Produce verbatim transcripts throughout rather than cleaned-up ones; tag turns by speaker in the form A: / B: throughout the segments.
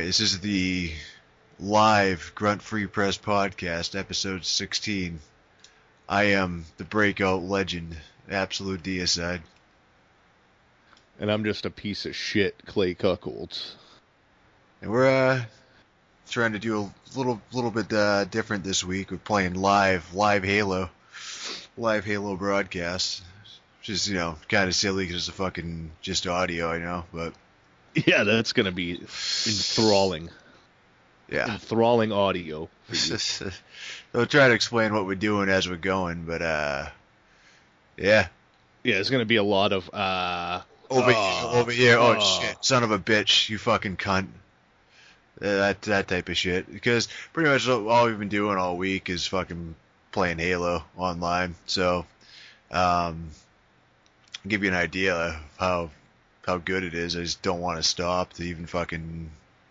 A: this is the live Grunt Free Press podcast, episode sixteen. I am the breakout legend, Absolute Deicide.
B: And I'm just a piece of shit, Clay Cuckolds.
A: And we're uh, trying to do a little little bit uh, different this week. We're playing live, live Halo. Live Halo broadcast. Which is, you know, kind of silly because it's a fucking just audio, I know, but...
B: Yeah, that's going to be enthralling.
A: Yeah.
B: Enthralling audio.
A: We'll try to explain what we're doing as we're going, but, uh... yeah.
B: Yeah, there's going to be a lot of, uh...
A: Over,
B: oh,
A: over here, oh,
B: oh
A: shit, son of a bitch, you fucking cunt. Uh, that that type of shit. Because pretty much all we've been doing all week is fucking playing Halo online. So, um, I'll give you an idea of how how good it is. I just don't want to stop to even fucking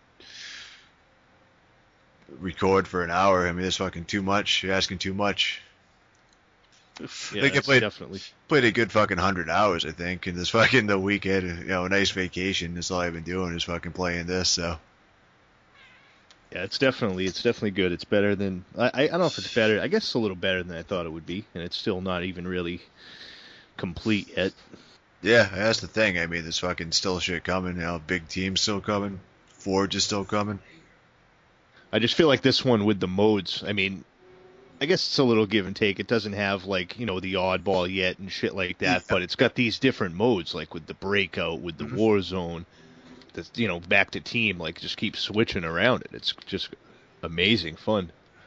A: record for an hour. I mean, it's fucking too much. You're asking too much.
B: Yeah,
A: I think I played,
B: definitely.
A: played a good fucking hundred hours, I think, and this fucking the weekend, you know, a nice vacation. That's all I've been doing is fucking playing this, so.
B: Yeah, it's definitely, it's definitely good. It's better than, I, I don't know if it's better, I guess it's a little better than I thought it would be, and it's still not even really complete yet.
A: Yeah, that's the thing. I mean, there's fucking still shit coming, you know, big team's still coming, Forge is still coming.
B: I just feel like this one with the modes, I mean, I guess it's a little give and take. It doesn't have, like, you know, the oddball yet and shit like that, yeah. But it's got these different modes, like with the breakout, with the mm-hmm. war zone, the, you know, back to team, like, just keep switching around it. It's just amazing fun.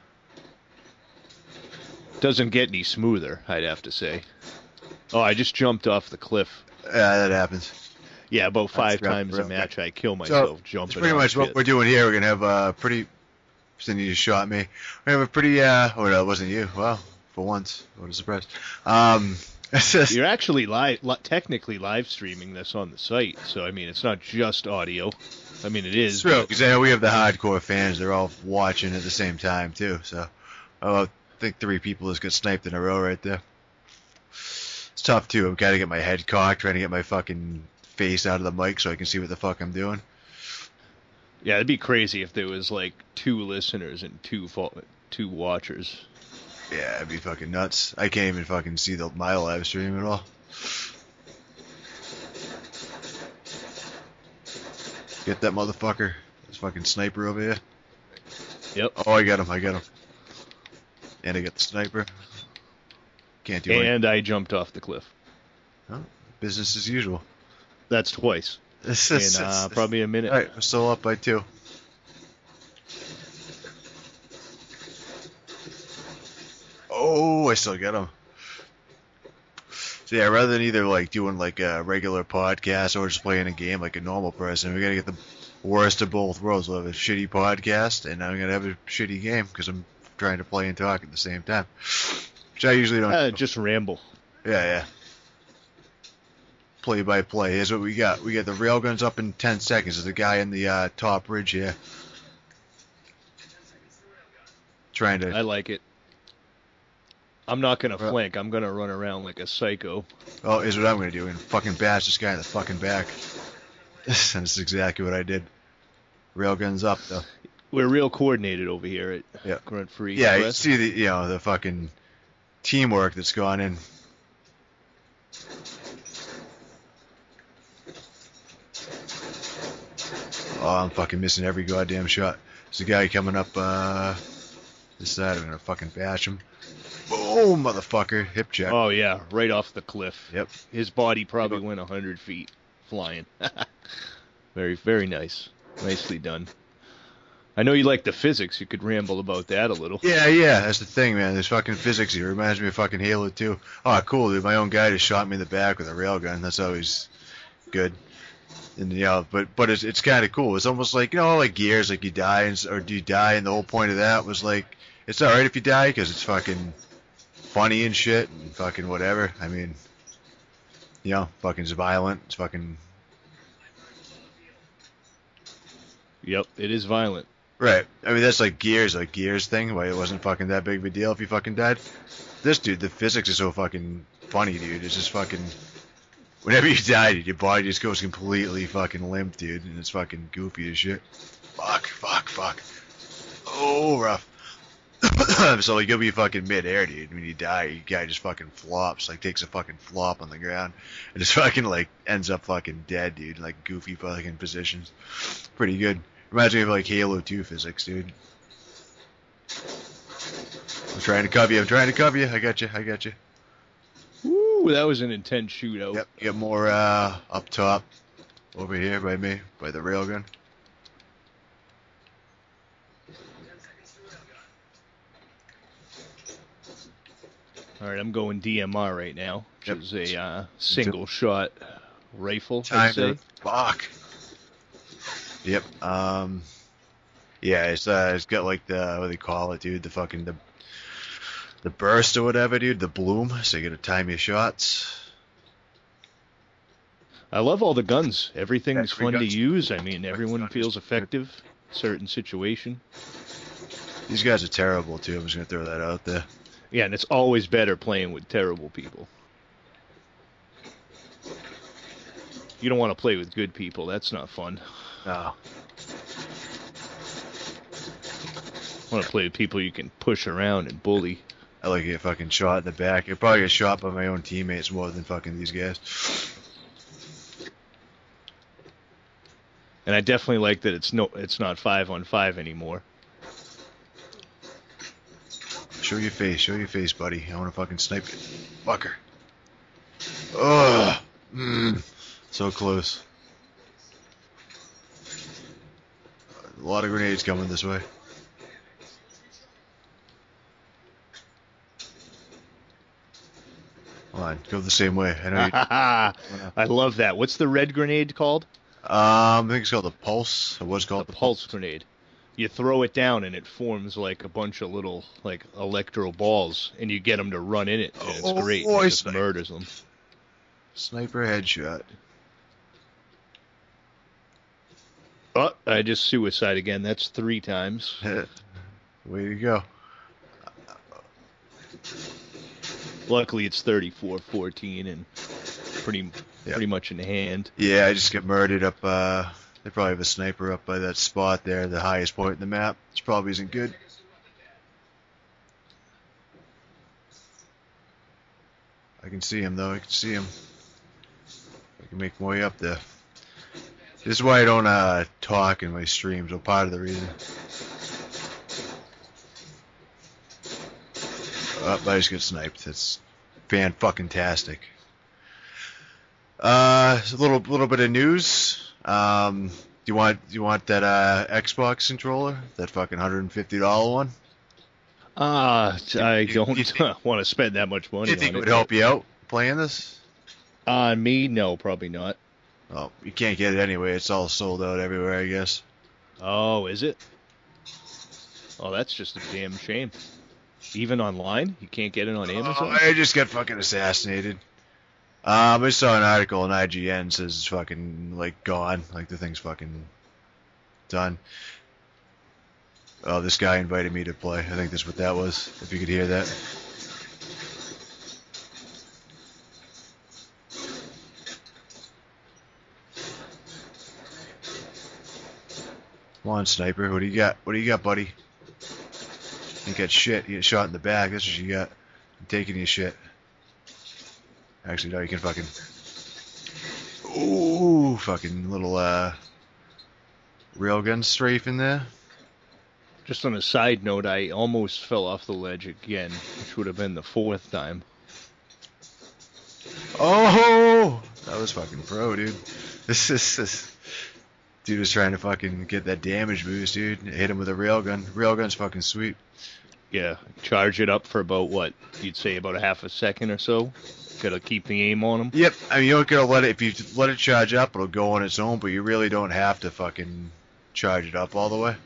B: Doesn't get any smoother, I'd have to say. Oh, I just jumped off the cliff.
A: Yeah, that happens.
B: Yeah, about five times a match I kill myself
A: so,
B: jumping.
A: That's pretty much
B: shit.
A: What we're doing here. We're going to have a pretty... Then you just shot me. We have a pretty, uh, oh no, it wasn't you. Well, for once. What a surprise. Um, just...
B: You're actually live, li- technically live streaming this on the site, so I mean, it's not just audio. I mean, it is.
A: It's true, because I know we have the hardcore fans. They're all watching at the same time, too, so. Oh, I think three people just got sniped in a row right there. It's tough, too. I'm trying to get my head cocked, trying to get my fucking face out of the mic so I can see what the fuck I'm doing.
B: Yeah, it'd be crazy if there was, like, two listeners and two fo- two watchers.
A: Yeah, it'd be fucking nuts. I can't even fucking see the my live stream at all. Get that motherfucker. This fucking sniper over here.
B: Yep.
A: Oh, I got him, I got him. And I got the sniper. Can't do it.
B: And anything. I jumped off the cliff.
A: Oh, business as usual.
B: That's twice.
A: This
B: in
A: is,
B: uh, probably a minute.
A: Alright, we're still up by two. Oh, I still get him. So yeah, rather than either like doing like a regular podcast or just playing a game like a normal person, we gotta get the worst of both worlds. We'll have a shitty podcast, and I'm gonna have a shitty game because I'm trying to play and talk at the same time. Which I usually don't
B: uh,
A: do.
B: Just ramble.
A: Yeah, yeah. Play by play. Here's what we got. We got the railguns up in ten seconds. There's a guy in the uh, top ridge here. Trying to...
B: I like it. I'm not going to uh, flank. I'm going to run around like a psycho.
A: Oh, here's what I'm going to do. I'm going to fucking bash this guy in the fucking back. That's exactly what I did. Railguns up, though.
B: We're real coordinated over here at
A: yeah.
B: Grunt Free.
A: Yeah, you see the, you know, the fucking teamwork that's gone in. Oh, I'm fucking missing every goddamn shot. There's a guy coming up, uh, this side. I'm gonna fucking bash him. Boom, motherfucker. Hip check.
B: Oh, yeah, right off the cliff.
A: Yep.
B: His body probably went one hundred feet flying. Very, very nice. Nicely done. I know you like the physics. You could ramble about that a little.
A: Yeah, yeah, that's the thing, man. There's fucking physics here. It reminds me of fucking Halo two. Oh, cool, dude. My own guy just shot me in the back with a railgun. That's always good. And you know, but but it's it's kind of cool. It's almost like, you know, like Gears, like you die and, or do you die, and the whole point of that was like, it's all right if you die because it's fucking funny and shit and fucking whatever. I mean, you know, fucking it's violent. It's fucking.
B: Yep, it is violent.
A: Right. I mean, that's like Gears, like Gears thing. Why it wasn't fucking that big of a deal if you fucking died. This dude, the physics is so fucking funny, dude. It's just fucking. Whenever you die, dude, your body just goes completely fucking limp, dude, and it's fucking goofy as shit. Fuck, fuck, fuck. Oh, rough. So like, you'll be fucking mid-air, dude. When you die, your guy just fucking flops, like takes a fucking flop on the ground, and just fucking like ends up fucking dead, dude. Like goofy fucking positions. Pretty good. Reminds me of like Halo two physics, dude. I'm trying to cover you. I'm trying to cover you. I got you. I got you.
B: Woo, that was an intense shootout.
A: Yep. Get more uh, up top, over here by me, by the railgun.
B: All right, I'm going D M R right now, which
A: Yep.
B: is a uh, single shot rifle.
A: Time
B: I'd say.
A: to fuck. Yep. Um. Yeah, it's uh, it's got like the, what do they call it, dude? The fucking the the burst or whatever, dude. The bloom, so you gotta time your shots.
B: I love all the guns. Everything's
A: Every
B: fun to
A: gun's-
B: use. I mean, everyone
A: gun is
B: feels
A: good.
B: effective. Certain situation.
A: These guys are terrible too. I'm just gonna throw that out there.
B: Yeah, and it's always better playing with terrible people. You don't want to play with good people. That's not fun.
A: No.
B: I want to play with people you can push around and bully.
A: I like to get fucking shot in the back. I probably get shot by my own teammates more than fucking these guys.
B: And I definitely like that it's no, it's not five on five anymore.
A: Show your face, show your face, buddy. I want to fucking snipe you. Fucker. Ugh. Mm. So close. A lot of grenades coming this way. Come on, go the same way. I know you.
B: I love that. What's the red grenade called?
A: Um, I think it's called the Pulse. It was called
B: The pulse grenade. You throw it down and it forms like a bunch of little like electro balls, and you get them to run in it, and it's
A: Oh,
B: great.
A: oh,
B: It
A: I
B: just
A: see.
B: murders them.
A: Sniper headshot.
B: Oh, I just suicide again. That's three times.
A: Way to go.
B: Luckily, it's thirty-four fourteen and pretty
A: Yeah.
B: pretty much in hand.
A: Yeah, I just get murdered up, uh, they probably have a sniper up by that spot there, the highest point in the map. Which probably isn't good. I can see him though, I can see him. I can make my way up there. This is why I don't, uh, talk in my streams, or part of the reason. Oh, I just get sniped. That's fan-fucking-tastic. Uh, a little little bit of news. Um, do you want do you want that uh, Xbox controller? That fucking one hundred fifty dollar one?
B: Ah, I
A: you-
B: don't
A: you think-
B: want to spend that much
A: Do
B: money
A: you think
B: on
A: it
B: it.
A: would help you out playing this?
B: On me, no, probably not.
A: Oh, you can't get it anyway. It's all sold out everywhere, I guess.
B: Oh, is it? Oh, that's just a damn shame. Even online, you can't get it on Amazon.
A: Oh, I just got fucking assassinated. Um, I saw an article on I G N says it's fucking like gone, like the thing's fucking done. Oh, this guy invited me to play. I think that's what that was. If you could hear that. Come on, sniper. What do you got? What do you got, buddy? You got shit. You get shot in the back. That's what you got. I'm taking your shit. Actually, no, you can fucking... Ooh, fucking little, uh... railgun strafe in there.
B: Just on a side note, I almost fell off the ledge again, which would have been the fourth time.
A: Oh! That was fucking pro, dude. This is... This... Dude was trying to fucking get that damage boost, dude. Hit him with a railgun. Railgun's fucking sweet.
B: Yeah, charge it up for about what? You'd say about a half a second or so. Gotta keep the aim on them.
A: Yep, I mean, you don't gotta let it... If you let it charge up, it'll go on its own, but you really don't have to fucking charge it up all the way.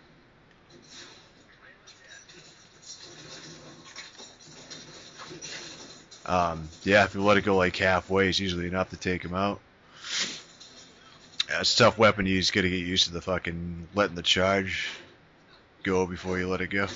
A: Um, yeah, if you let it go like halfway, it's usually enough to take him out. Yeah, it's a tough weapon to use. You gotta get used to the fucking letting the charge go before you let it go.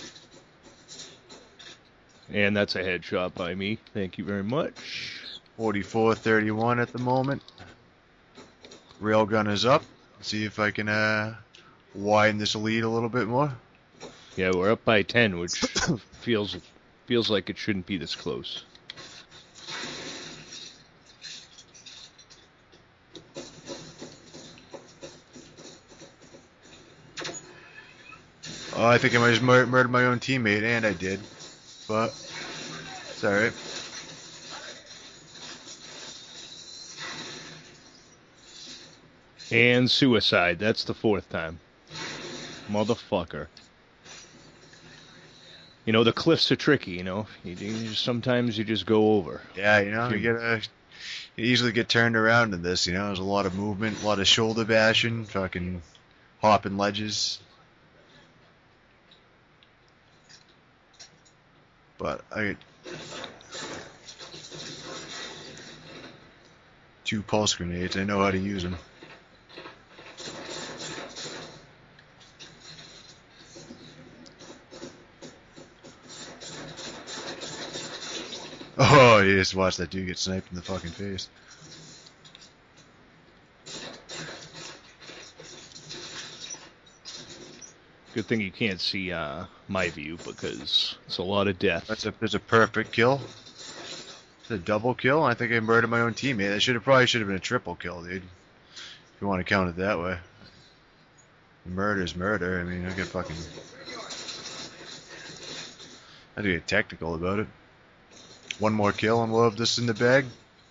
B: And that's a headshot by me. Thank you very much.
A: forty-four thirty-one at the moment. Railgun is up. See if I can uh, widen this lead a little bit more.
B: Yeah, we're up by ten, which feels feels like it shouldn't be this close.
A: Oh, I think I might have mur- murdered my own teammate, and I did. But it's alright.
B: And suicide. That's the fourth time. Motherfucker. You know, the cliffs are tricky, you know. You, you just, sometimes you just go over.
A: Yeah, you know, you get you easily get turned around in this, you know. There's a lot of movement, a lot of shoulder bashing, fucking hopping ledges. But I two pulse grenades. I know how to use them. Oh, you just watch that dude get sniped in the fucking face.
B: Good thing you can't see uh, my view because it's a lot of death.
A: That's a there's a perfect kill. It's a double kill. I think I murdered my own teammate. That should have probably should have been a triple kill, dude. If you want to count it that way. Murder's murder. I mean, I get fucking. I have to get technical about it. One more kill and we'll have this in the bag.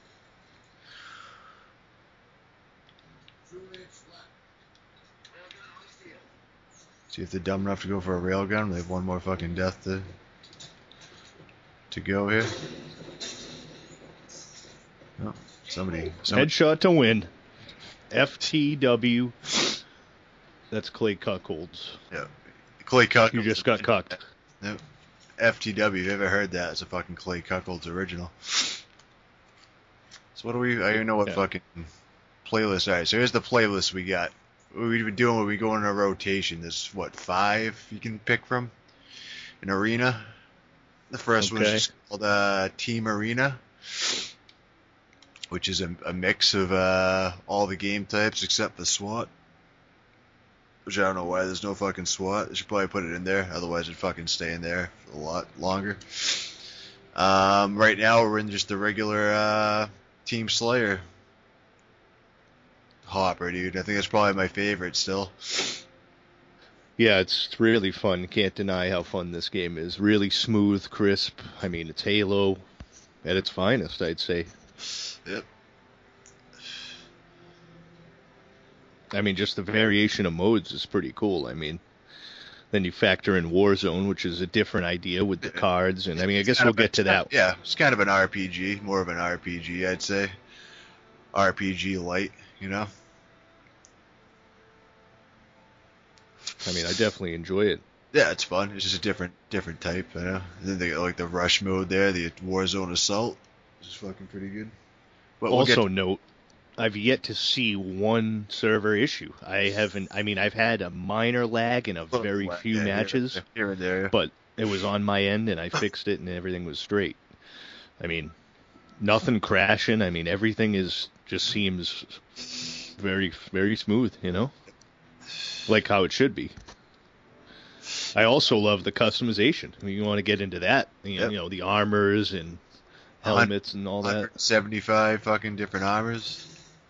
A: See if they're dumb enough to go for a railgun. They have one more fucking death to to go here. Oh, somebody, somebody.
B: Headshot to win. F T W. That's Clay Cuckolds.
A: Yeah. Clay Cuckolds.
B: You just got cucked.
A: Yep. F T W, you ever heard that? It's a fucking Clay Cuckolds original. So what do we, I don't even know what yeah. fucking playlist. Alright, so here's the playlist we got. What we've been doing when we go in a rotation. There's, what, five you can pick from? An arena. The first okay. one is called uh, Team Arena, which is a, a mix of uh, all the game types except the SWAT. Which I don't know why there's no fucking SWAT. They should probably put it in there. Otherwise it'd fucking stay in there for a lot longer. Um, right now we're in just the regular uh, Team Slayer hopper, dude. I think that's probably my favorite still.
B: Yeah, it's really fun. Can't deny how fun this game is. Really smooth, crisp. I mean, it's Halo at its finest, I'd say.
A: Yep.
B: I mean, just the variation of modes is pretty cool. I mean, then you factor in Warzone, which is a different idea with the cards, and I mean, I guess we'll get to that.
A: Yeah, it's kind of an R P G, more of an R P G, I'd say. R P G light, you know?
B: I mean, I definitely enjoy it.
A: Yeah, it's fun. It's just a different different type, you know? And then they got, like, the Rush mode there, the Warzone Assault, which is fucking pretty good.
B: But also we'll note, I've yet to see one server issue. I haven't. I mean, I've had a minor lag in a very few
A: yeah,
B: matches,
A: here and there, yeah.
B: but it was on my end, and I fixed it, and everything was straight. I mean, nothing crashing. I mean, everything is just seems very, very smooth. You know, like how it should be. I also love the customization. I mean, you want to get into that? You know,
A: yep.
B: you know the armors and helmets and all that.
A: one hundred seventy-five fucking different armors.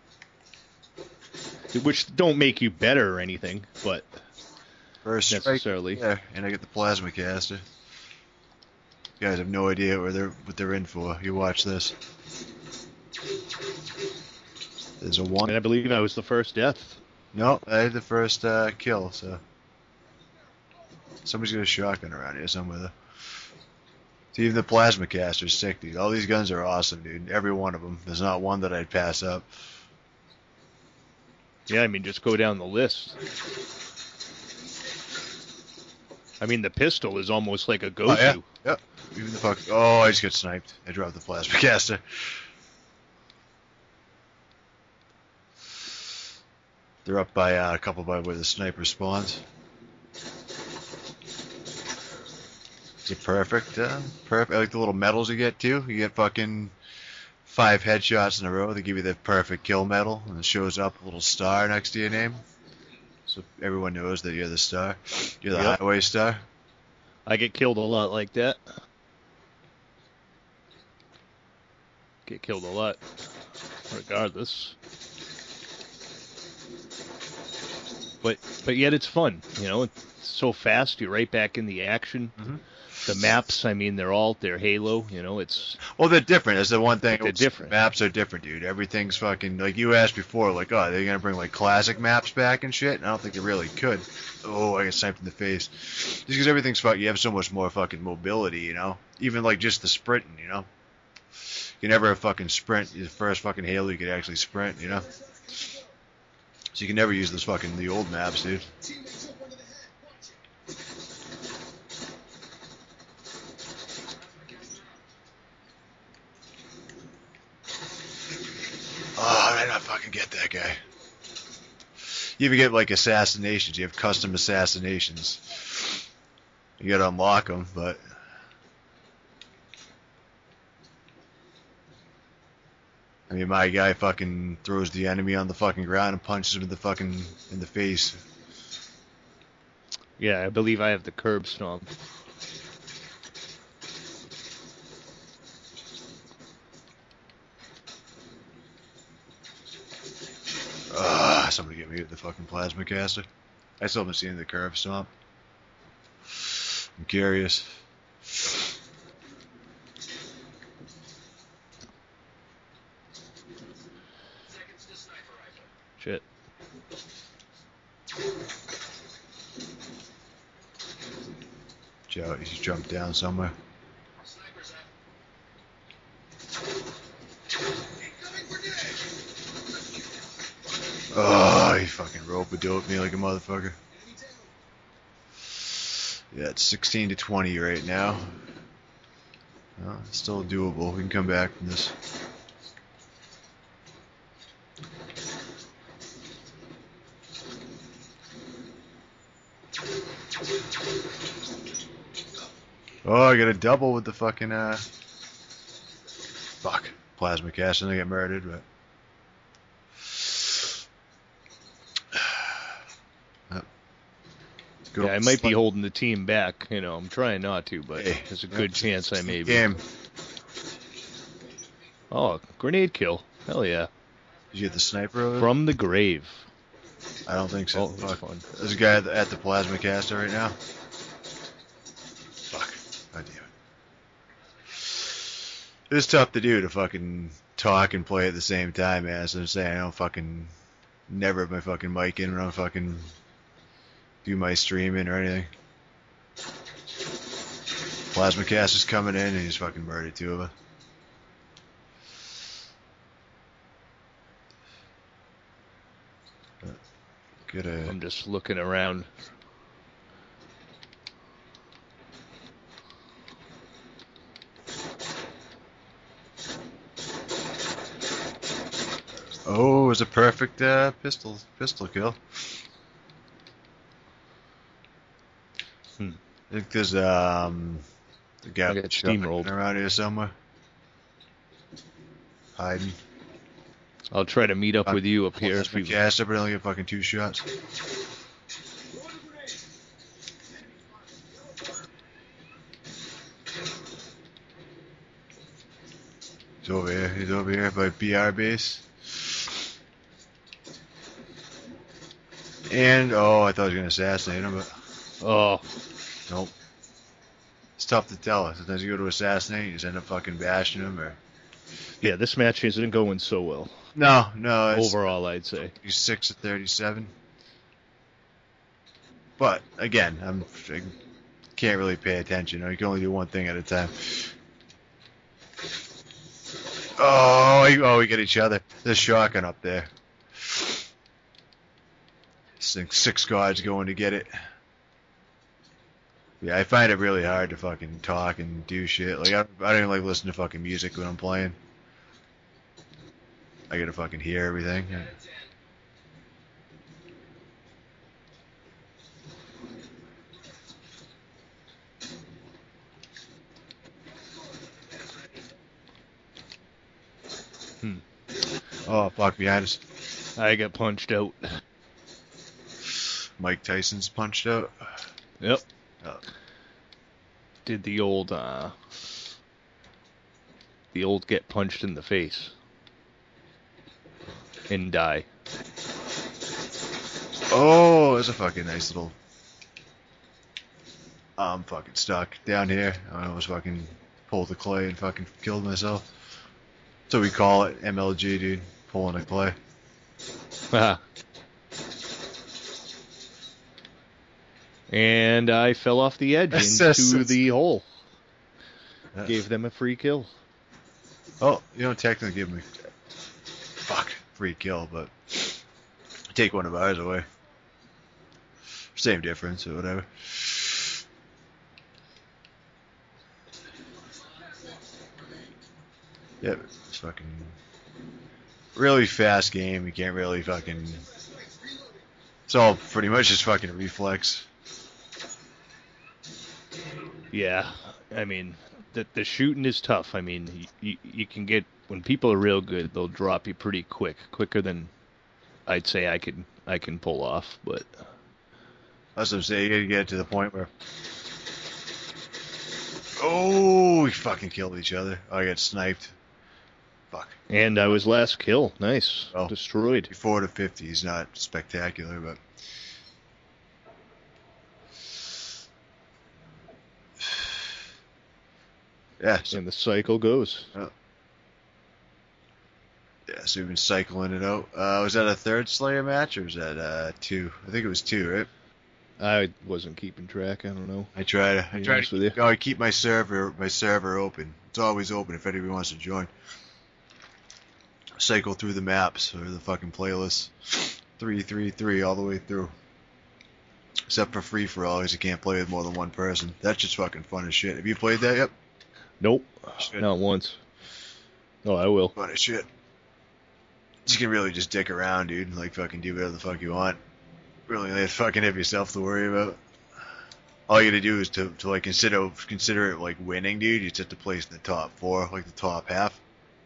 B: Which don't make you better or anything, but
A: First
B: necessarily.
A: Strike, yeah, and I get the plasma caster. You guys have no idea what they're what they're in for. You watch this. There's a one.
B: And I believe I was the first death.
A: No, I had the first uh, kill. So somebody's got a shotgun around here somewhere. Though. So even the plasma caster's sick, dude. All these guns are awesome, dude. Every one of them. There's not one that I'd pass up.
B: Yeah, I mean, just go down the list. I mean, the pistol is almost like a go-to.
A: Oh, yeah. Yep. Even the fuck. Oh, I just got sniped. I dropped the plasma caster. They're up by uh, a couple by where the sniper spawns. Is it perfect? Uh, perfect. I like the little medals you get too. You get fucking five headshots in a row. They give you the perfect kill medal, and it shows up a little star next to your name. So everyone knows that you're the star. You're the
B: Yep.
A: highway star.
B: I get killed a lot like that. Get killed a lot, regardless. But but yet it's fun, you know. It's so fast. You're right back in the action.
A: Mm-hmm.
B: The maps, I mean, they're all they're Halo. You know, it's
A: Well, they're different. That's the one thing.
B: They're different.
A: Maps are different, dude. Everything's fucking like you asked before. Like, oh, they're gonna bring like classic maps back and shit. And I don't think they really could. Oh, I get sniped in the face. Just because everything's fucking. You have so much more fucking mobility, you know. Even like just the sprinting, you know. You never have fucking sprint. The first fucking Halo, you could actually sprint, you know. So you can never use those fucking the old maps, dude. Oh, I did not fucking get that guy. You even get like assassinations. You have custom assassinations. You gotta unlock them, but I mean, my guy fucking throws the enemy on the fucking ground and punches him in the fucking in the face.
B: yeah. I believe I have the curb stomp.
A: Ah, somebody get me with the fucking plasma caster. I still haven't seen the curve stomp. I'm curious.
B: Shit.
A: Joe, he's jumped down somewhere. Oh, he fucking rope-a-dope me like a motherfucker. Yeah, it's sixteen to twenty right now. Well, it's still doable. We can come back from this. Oh, I got a double with the fucking, uh... Fuck. Plasma cast, and I get murdered, but...
B: Yeah, I might be holding the team back. You know, I'm trying not to, but
A: Hey,
B: there's a good chance I may be.
A: Game.
B: Oh, grenade kill. Hell yeah.
A: Did you get the sniper over there?
B: From the grave.
A: I don't think so.
B: Oh, that's
A: Fuck.
B: fun.
A: There's a guy at the, at the plasma caster right now. Fuck. God damn it. It's tough to do to fucking talk and play at the same time, man. So I'm saying I don't fucking never have my fucking mic in when I'm fucking do my streaming or anything. Plasma cast is coming in and he's fucking murdered two of us. Get a...
B: I'm just looking around.
A: Oh, it was a perfect uh, pistol pistol kill.
B: Hmm.
A: I think there's um the guy
B: I got steamrolled
A: around here somewhere. Hiding.
B: I'll try to meet up with you up here. If we...
A: Cast up, but I only get fucking two shots. He's over here. He's over here by B R base. And oh, I thought I was gonna assassinate him, but
B: Oh,
A: nope. It's tough to tell. Sometimes you go to assassinate, you just end up fucking bashing him, or
B: yeah. This match isn't going so well.
A: no, no. It's
B: Overall, I'd say.
A: He's six to thirty-seven. But again, I'm I can't really pay attention. You know, you can only do one thing at a time. Oh, we- oh, we get each other. There's shotgun up there. Six, six guards going to get it. Yeah, I find it really hard to fucking talk and do shit. Like, I, I don't even like listen to fucking music when I'm playing. I gotta fucking hear everything.
B: Hmm.
A: Oh, fuck, behind us.
B: I got punched out.
A: Mike Tyson's punched out.
B: Yep.
A: Oh.
B: Did the old, uh, the old get punched in the face and die.
A: Oh, that's a fucking nice little. I'm fucking stuck down here. I almost fucking pulled the clay and fucking killed myself. So we call it M L G, dude. Pulling a clay.
B: And I fell off the edge into the hole. Yeah. Gave them a free kill.
A: Oh, you don't technically give me fuck free kill, but take one of ours away. Same difference or whatever. Yeah, it's fucking really fast game. You can't really fucking. It's all pretty much just fucking reflex.
B: Yeah, I mean, the the shooting is tough. I mean, you you can get when people are real good, they'll drop you pretty quick, quicker than I'd say I could I can pull off. But
A: that's what I'm saying. You gotta get to the point where. Oh, we fucking killed each other. Oh, I got sniped. Fuck.
B: And I was last kill. Nice.
A: Well,
B: destroyed.
A: Four to fifty is not spectacular, but. Yeah. So,
B: and the cycle goes.
A: Uh, yeah, so we've been cycling it out. Uh, was that a third Slayer match, or was that uh, two? I think it was two, right?
B: I wasn't keeping track. I don't know.
A: I try to. I try to keep, I keep my server, my server open. It's always open if anybody wants to join. Cycle through the maps or the fucking playlists, three, three, three, all the way through. Except for free for all, because you can't play with more than one person. That's just fucking fun as shit. Have you played that yet?
B: Nope, shit. Not once. No, I will.
A: Fun as shit. You can really just dick around, dude. Like fucking do whatever the fuck you want. Really, like, fucking have yourself to worry about. All you gotta do is to, to like consider consider it like winning, dude. You just have to place in the top four, like the top half.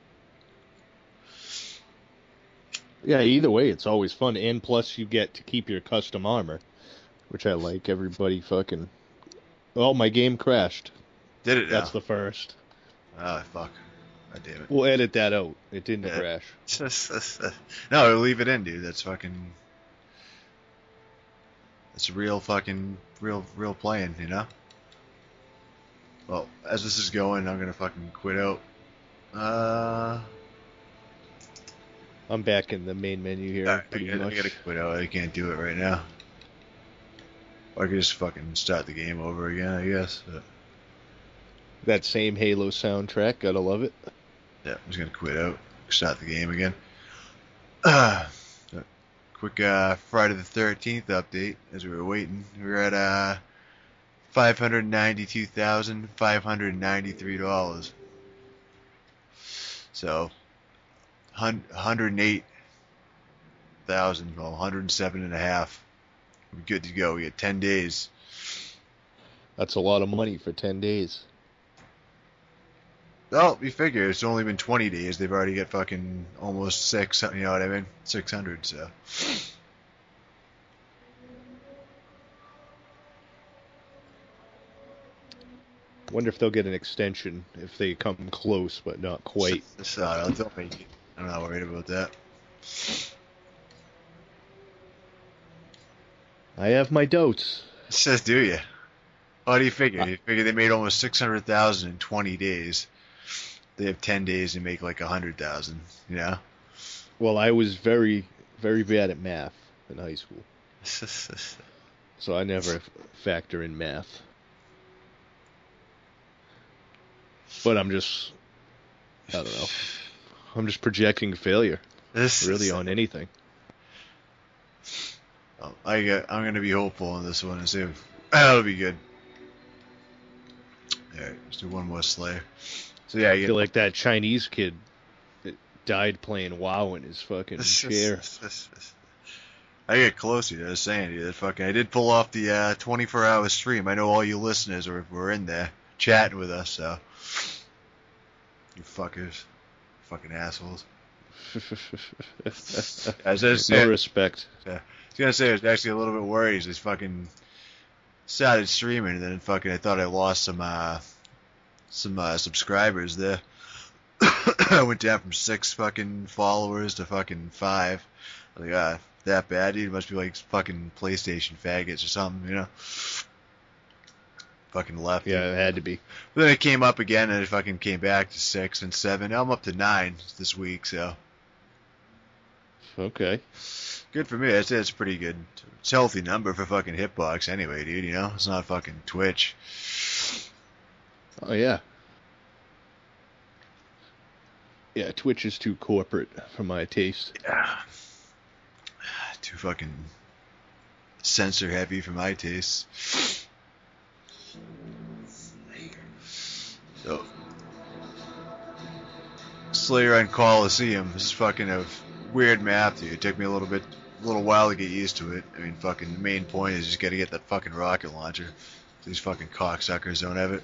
B: Yeah, either way, it's always fun, and plus you get to keep your custom armor, which I like. Everybody fucking. Oh, my game crashed.
A: Did it?
B: That's
A: now?
B: the first.
A: Ah, fuck. God damn it.
B: We'll edit that out. It didn't yeah.
A: crash. No, leave it in, dude. That's fucking. It's real fucking real real playing, you know. Well, as this is going, I'm gonna fucking quit out. Uh.
B: I'm back in the main menu here.
A: I,
B: pretty
A: I,
B: much.
A: I gotta quit out. I can't do it right now. Or I could just fucking start the game over again, I guess. But.
B: That same Halo soundtrack, gotta love it.
A: Yeah, I'm just gonna quit out, start the game again. Uh, quick uh, Friday the thirteenth update as we were waiting. We were at uh, five hundred ninety-two thousand five hundred ninety-three dollars. So, one hundred eight thousand, well, one hundred seven and a half. We're good to go. We had ten days.
B: That's a lot of money for ten days.
A: Well, you figure it's only been twenty days. They've already got fucking almost six, you know what I mean? six hundred, so.
B: Wonder if they'll get an extension if they come close, but not quite.
A: So, uh, they'll make it. I'm not worried about that.
B: I have my doubts.
A: It says, do you? How do you figure? You figure they made almost six hundred thousand in twenty days. They have ten days to make like one hundred thousand, you know?
B: Well, I was very, very bad at math in high school. So I never factor in math. But I'm just, I don't know. I'm just projecting failure. This really on anything.
A: Oh, I get, I'm going to be hopeful on this one and see if that'll be good. Alright, let's do one more Slayer. So yeah,
B: I feel like that Chinese kid that died playing WoW in his fucking chair.
A: I get close to you. I was saying to you that fucking I did pull off the uh, twenty-four hour stream. I know all you listeners were, were in there chatting with us, so you fuckers, fucking assholes.
B: As I said, no respect.
A: Yeah. was gonna say I was actually a little bit worried. Just fucking started streaming, and then fucking I thought I lost some uh some uh, subscribers there. I went down from six fucking followers to fucking five. I was like, ah, that bad, dude? It must be like fucking PlayStation faggots or something, you know? Fucking left.
B: Yeah, it had to be.
A: But then it came up again, and it fucking came back to six and seven. Now I'm up to nine this week, so
B: Okay.
A: good for me. I'd say it's a pretty good. It's a healthy number for fucking Hitbox anyway, dude, you know? It's not fucking Twitch.
B: Oh, yeah. Yeah, Twitch is too corporate for my taste.
A: Yeah. Too fucking censor heavy for my taste. So, Slayer on Coliseum. This is fucking a weird map, dude. It took me a little bit, a little while to get used to it. I mean, fucking the main point is just gotta get that fucking rocket launcher. These fucking cocksuckers don't have it.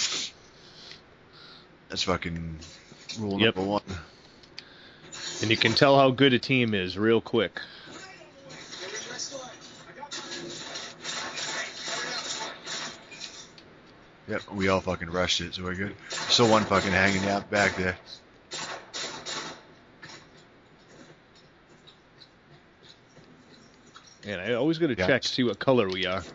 A: That's fucking rule
B: Yep.
A: number one.
B: And you can tell how good a team is real quick.
A: Yep, we all fucking rushed it, so we're good. Still one fucking hanging out back there.
B: And I always got to
A: Yeah.
B: check to see what color we are.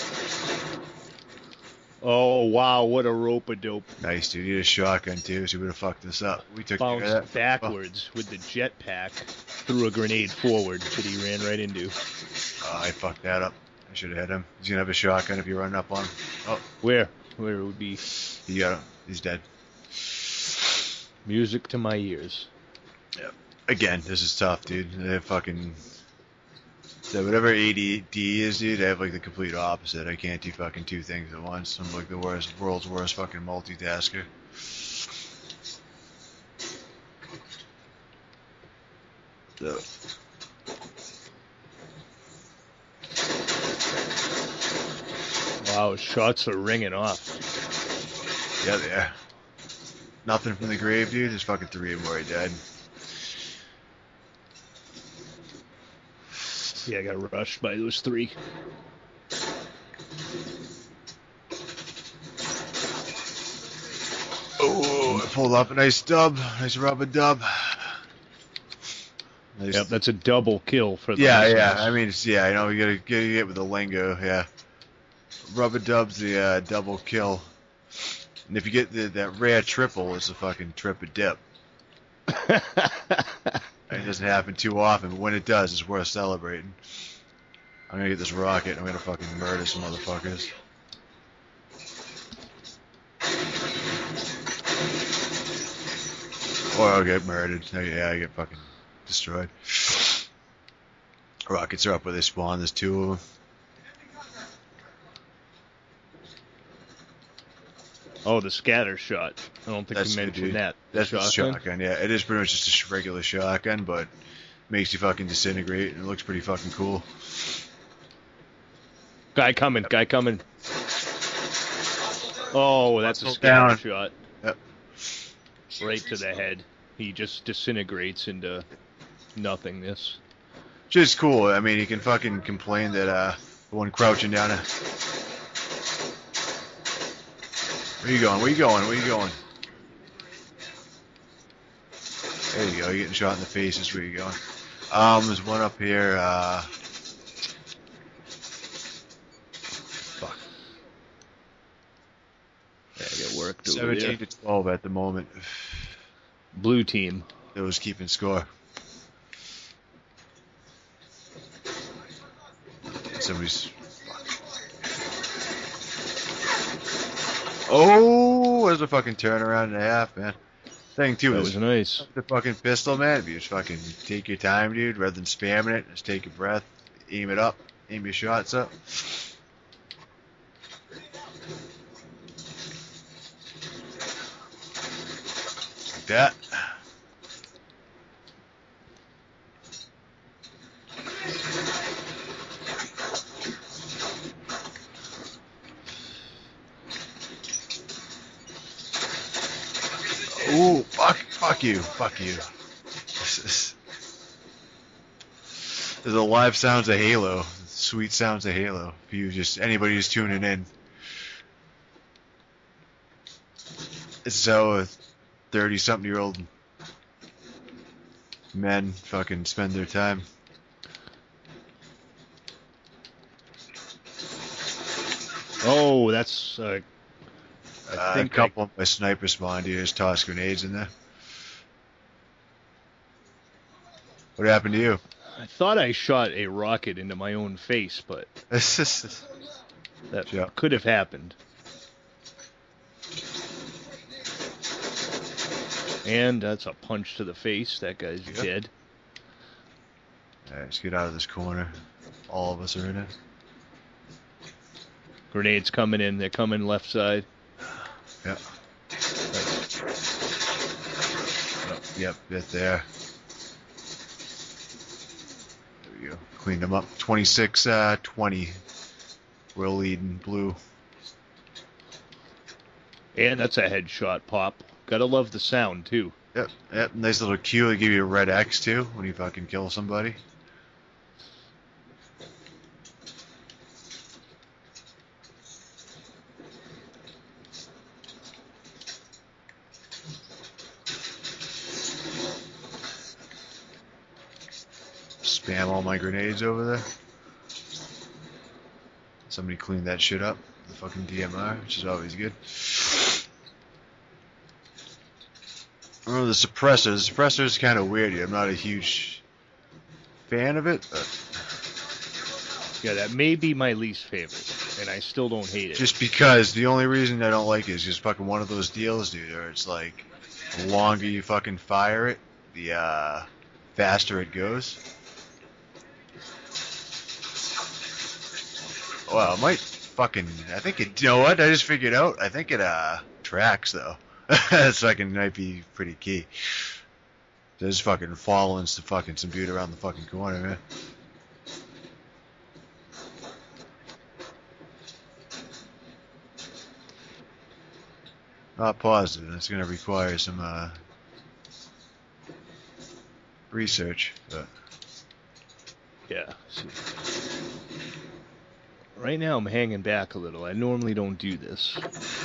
B: Oh, wow, what a rope-a-dope.
A: Nice, dude. You had a shotgun, too, so we would have fucked this up. We took care of that.
B: Bounced backwards with the jetpack, threw a grenade forward that he ran right into.
A: Oh, I fucked that up. I should have hit him. He's gonna have a shotgun if you run up on him. Oh,
B: Where? Where it would be
A: he got him. He's dead.
B: music to my ears.
A: Again, this is tough, dude. They have fucking... So whatever A D D is, dude, I have like the complete opposite. I can't do fucking two things at once. I'm like the worst, world's worst fucking multitasker. So...
B: Wow, shots are ringing off.
A: Yeah, they are. Nothing from the grave, dude. There's fucking three of them where I died.
B: Yeah, I got rushed by those three.
A: Oh, I pulled off a nice dub. Nice rubber dub. Nice.
B: Yep, that's a double kill for the
A: Yeah,
B: listeners.
A: yeah. I mean, it's, yeah, I know you gotta, gotta get with the lingo. Yeah, rubber dub's the uh, double kill, and if you get the, that rare triple, it's a fucking trip a dip. It doesn't happen too often, but when it does, it's worth celebrating. I'm gonna get this rocket. I'm gonna fucking murder some motherfuckers. Or I'll get murdered. Oh, yeah, I get fucking destroyed. Rockets are up where they spawn. There's two of them.
B: Oh, the scatter shot. I don't think
A: That's
B: you
A: good,
B: mentioned
A: dude.
B: that.
A: That's the
B: Shotgun?
A: shotgun. Yeah, it is pretty much just a sh- regular shotgun, but makes you fucking disintegrate, and it looks pretty fucking cool.
B: Guy coming, guy coming. Oh, that's a
A: Muscle
B: scatter
A: down.
B: shot.
A: Yep.
B: Right to the head. He just disintegrates into nothingness.
A: Just cool. I mean, you can fucking complain that uh, the one crouching down. A... Where you going? Where you going? Where you going? There you go. You're getting shot in the face. That's where you're going. Um, there's one up here. Uh... Fuck.
B: Yeah, I get worked over
A: seventeen
B: there.
A: to twelve at the moment.
B: Blue team.
A: It was keeping score. Somebody's. Fuck. Oh, there's a fucking turnaround and a half, man. Thing too
B: That
A: is
B: was nice.
A: the fucking pistol, man. If you just fucking take your time, dude, rather than spamming it, just take a breath, aim it up, aim your shots up. Like that. Ooh, fuck, fuck you, fuck you. This is... The live sounds of Halo. Sweet sounds of Halo. If you just anybody who's tuning in. This is how a thirty-something year old men fucking spend their time.
B: Oh, that's. Uh, I
A: Uh,
B: think
A: a couple
B: I,
A: of my sniper spawned here. Just toss grenades in there. What happened to you?
B: I thought I shot a rocket into my own face, but that
A: Yeah.
B: could have happened. And that's a punch to the face. That guy's
A: Yep.
B: dead.
A: Alright, let's get out of this corner. All of us are in it.
B: Grenades coming in. They're coming left side.
A: Yep. Yep, right there. There we go. Cleaned them up. twenty-six, uh, twenty. We're leading blue.
B: And that's a headshot pop. Gotta love the sound, too.
A: Yep, yep. Nice little cue. They give you a red X, too, when you fucking kill somebody. Spam all my grenades over there. Somebody cleaned that shit up. The fucking D M R, which is always good. Oh, the suppressor. The suppressor is kind of weird. I'm not a huge fan of it. But
B: Yeah, that may be my least favorite. And I still don't hate it.
A: just because the only reason I don't like it is just fucking one of those deals, dude, where it's like the longer you fucking fire it, the uh, faster it goes. Well, it might fucking. I think it. You know what? I just figured out. I think it uh tracks though. That's fucking might be pretty key. There's fucking following some fucking some dude around the fucking corner, man. Not positive. That's gonna require some uh research, but
B: Yeah. See. Right now I'm hanging back a little. I normally don't do this.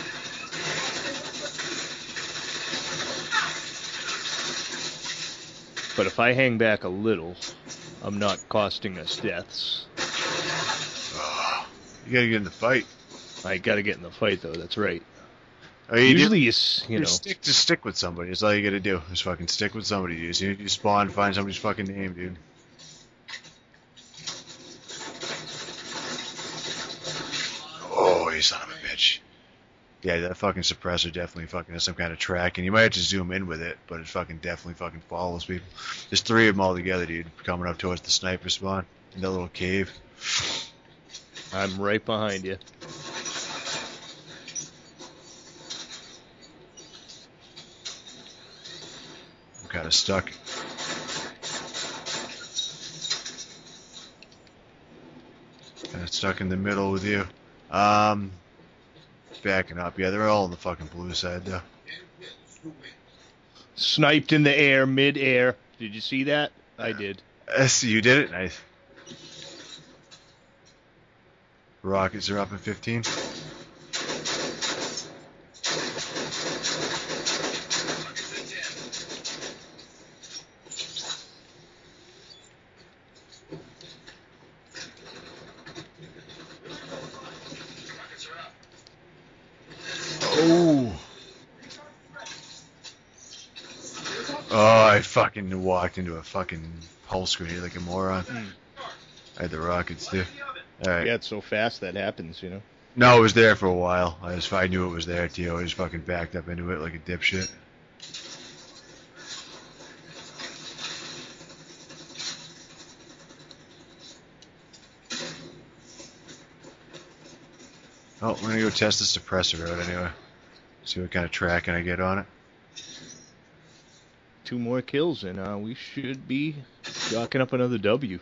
B: But if I hang back a little, I'm not costing us deaths.
A: oh, you gotta get in the fight.
B: I gotta get in the fight though, that's right.
A: Oh, you
B: Usually
A: do,
B: you, s- you know,
A: just stick just stick with somebody. That's all you gotta do. Just fucking stick with somebody, dude. You, you spawn, find somebody's fucking name, dude. Oh, you son of a bitch. Yeah, that fucking suppressor definitely fucking has some kind of track, and you might have to zoom in with it, but it fucking definitely fucking follows people. There's three of them all together, dude, coming up towards the sniper spawn in that little cave.
B: I'm right behind you.
A: I'm kind of stuck. Kind of stuck in the middle with you. Um, backing up. Yeah, they're all on the fucking blue side, though.
B: Sniped in the air, mid-air. Did you see that? I did.
A: Uh, so you did it? Nice. Rockets are up in fifteen. Oh. Oh, I fucking walked into a fucking pulse grenade like a moron.
B: Mm.
A: I had the rockets too. Alright.
B: Yeah, it's so fast that happens, you know.
A: No, it was there for a while. I just I knew it was there, Tio. I just fucking backed up into it like a dipshit. Oh, we're gonna go test the suppressor out anyway. See what kind of tracking I get on it.
B: Two more kills and uh, we should be chalking up another W.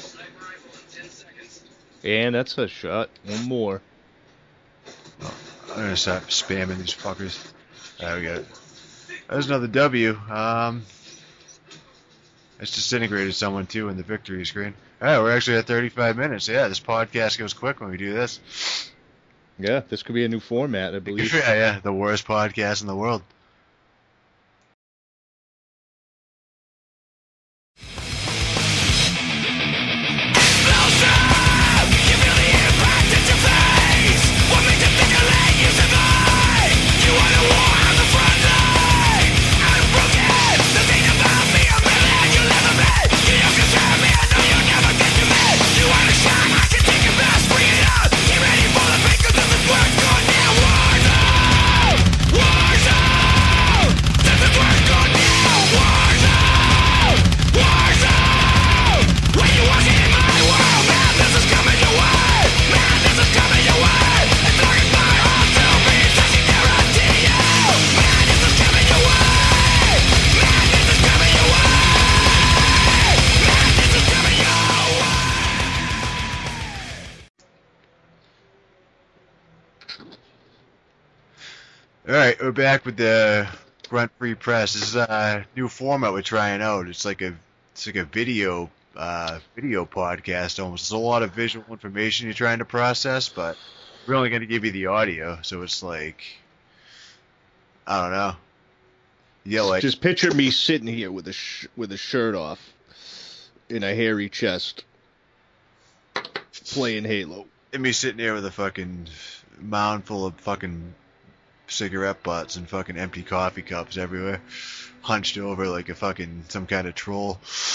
B: And that's a shot. One more.
A: I'm gonna stop spamming these fuckers. Alright, we got it. There's another W. Um, it's disintegrated someone too in the victory screen. Alright, we're actually at thirty-five minutes. Yeah, this podcast goes quick when we do this.
B: Yeah, this could be a new format, I believe.
A: Yeah, yeah, the worst podcast in the world. Alright, we're back with the Grunt Free Press. This is a new format we're trying out. It's like a it's like a video uh, video podcast almost. There's a lot of visual information you're trying to process, but we're only going to give you the audio, so it's like, I don't know. Yeah, like
B: just picture me sitting here with a sh- with a shirt off, in a hairy chest, playing Halo.
A: And me sitting there with a fucking mound full of fucking cigarette butts and fucking empty coffee cups everywhere, hunched over like a fucking some kind of troll.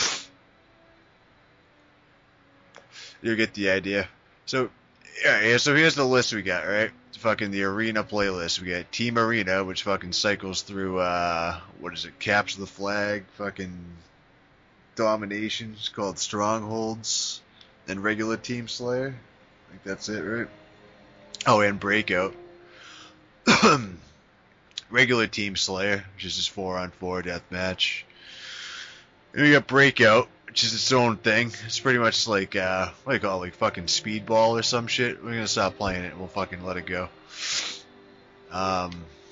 A: You get the idea. So, yeah, yeah, so here's the list we got, right? It's fucking the arena playlist. We got Team Arena, which fucking cycles through, uh, what is it? Capture the Flag, fucking Domination. It's called Strongholds, and regular Team Slayer. I think that's it, right? Oh, and Breakout. Regular Team Slayer, which is just four on four death match. And we got Breakout, which is its own thing. It's pretty much like, uh, what do you call it, like fucking Speedball or some shit. We're gonna stop playing it and we'll fucking let it go. Um,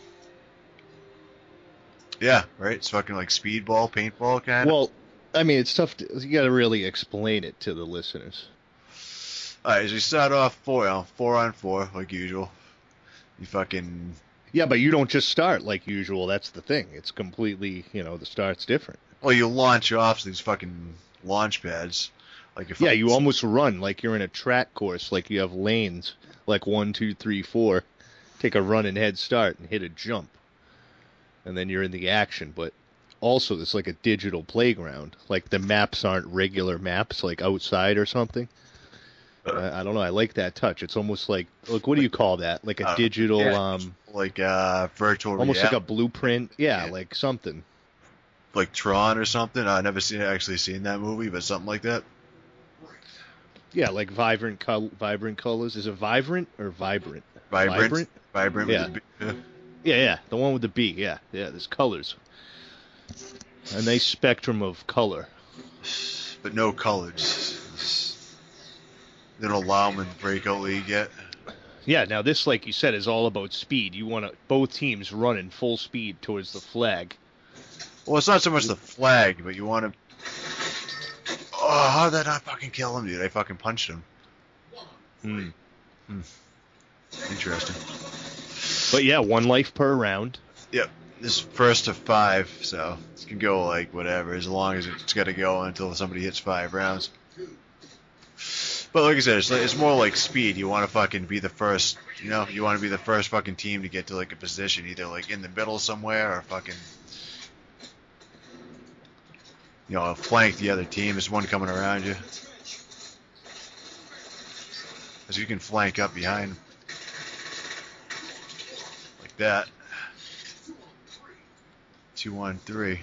A: yeah, right? It's fucking like Speedball, paintball kind of.
B: Well, I mean, it's tough to, you gotta really explain it to the listeners.
A: Alright, so we start off four, uh, four on four, like usual. You fucking...
B: Yeah, but you don't just start like usual. That's the thing. It's completely, you know, the start's different.
A: Well, you launch off these fucking launch pads. Like if
B: yeah, you almost run like you're in a track course. Like you have lanes, like one, two, three, four. Take a run and head start and hit a jump. And then you're in the action. But also, it's like a digital playground. Like the maps aren't regular maps, like outside or something. I, I don't know. I like that touch. It's almost like, like what do you call that? Like a uh, digital, yeah, um,
A: like uh, virtual,
B: almost
A: reality.
B: like a blueprint. Yeah, yeah, like something,
A: like Tron or something. I've never seen actually seen that movie, but something like that.
B: Yeah, like vibrant, col- vibrant colors. Is it vibrant or vibrant?
A: Vibrant, vibrant, vibrant
B: yeah.
A: With the B. Yeah.
B: yeah, yeah, the one with the B. Yeah, yeah. There's colors, a nice spectrum of color,
A: but no colors. They don't allow them in the Breakout League yet.
B: Yeah, now this, like you said, is all about speed. You want to both teams running full speed towards the flag.
A: Well, it's not so much the flag, but you want to... Oh, how did that not fucking kill him, dude? I fucking punched him.
B: Hmm.
A: Hmm. Interesting.
B: But yeah, one life per round.
A: Yep. This is first to five, so it can go like whatever, as long as it's got to go until somebody hits five rounds. But like I said, it's, like, it's more like speed. You want to fucking be the first, you know, you want to be the first fucking team to get to like a position, either like in the middle somewhere or fucking, you know, flank the other team. There's one coming around you. Because you can flank up behind them. Like that. Two, one, three.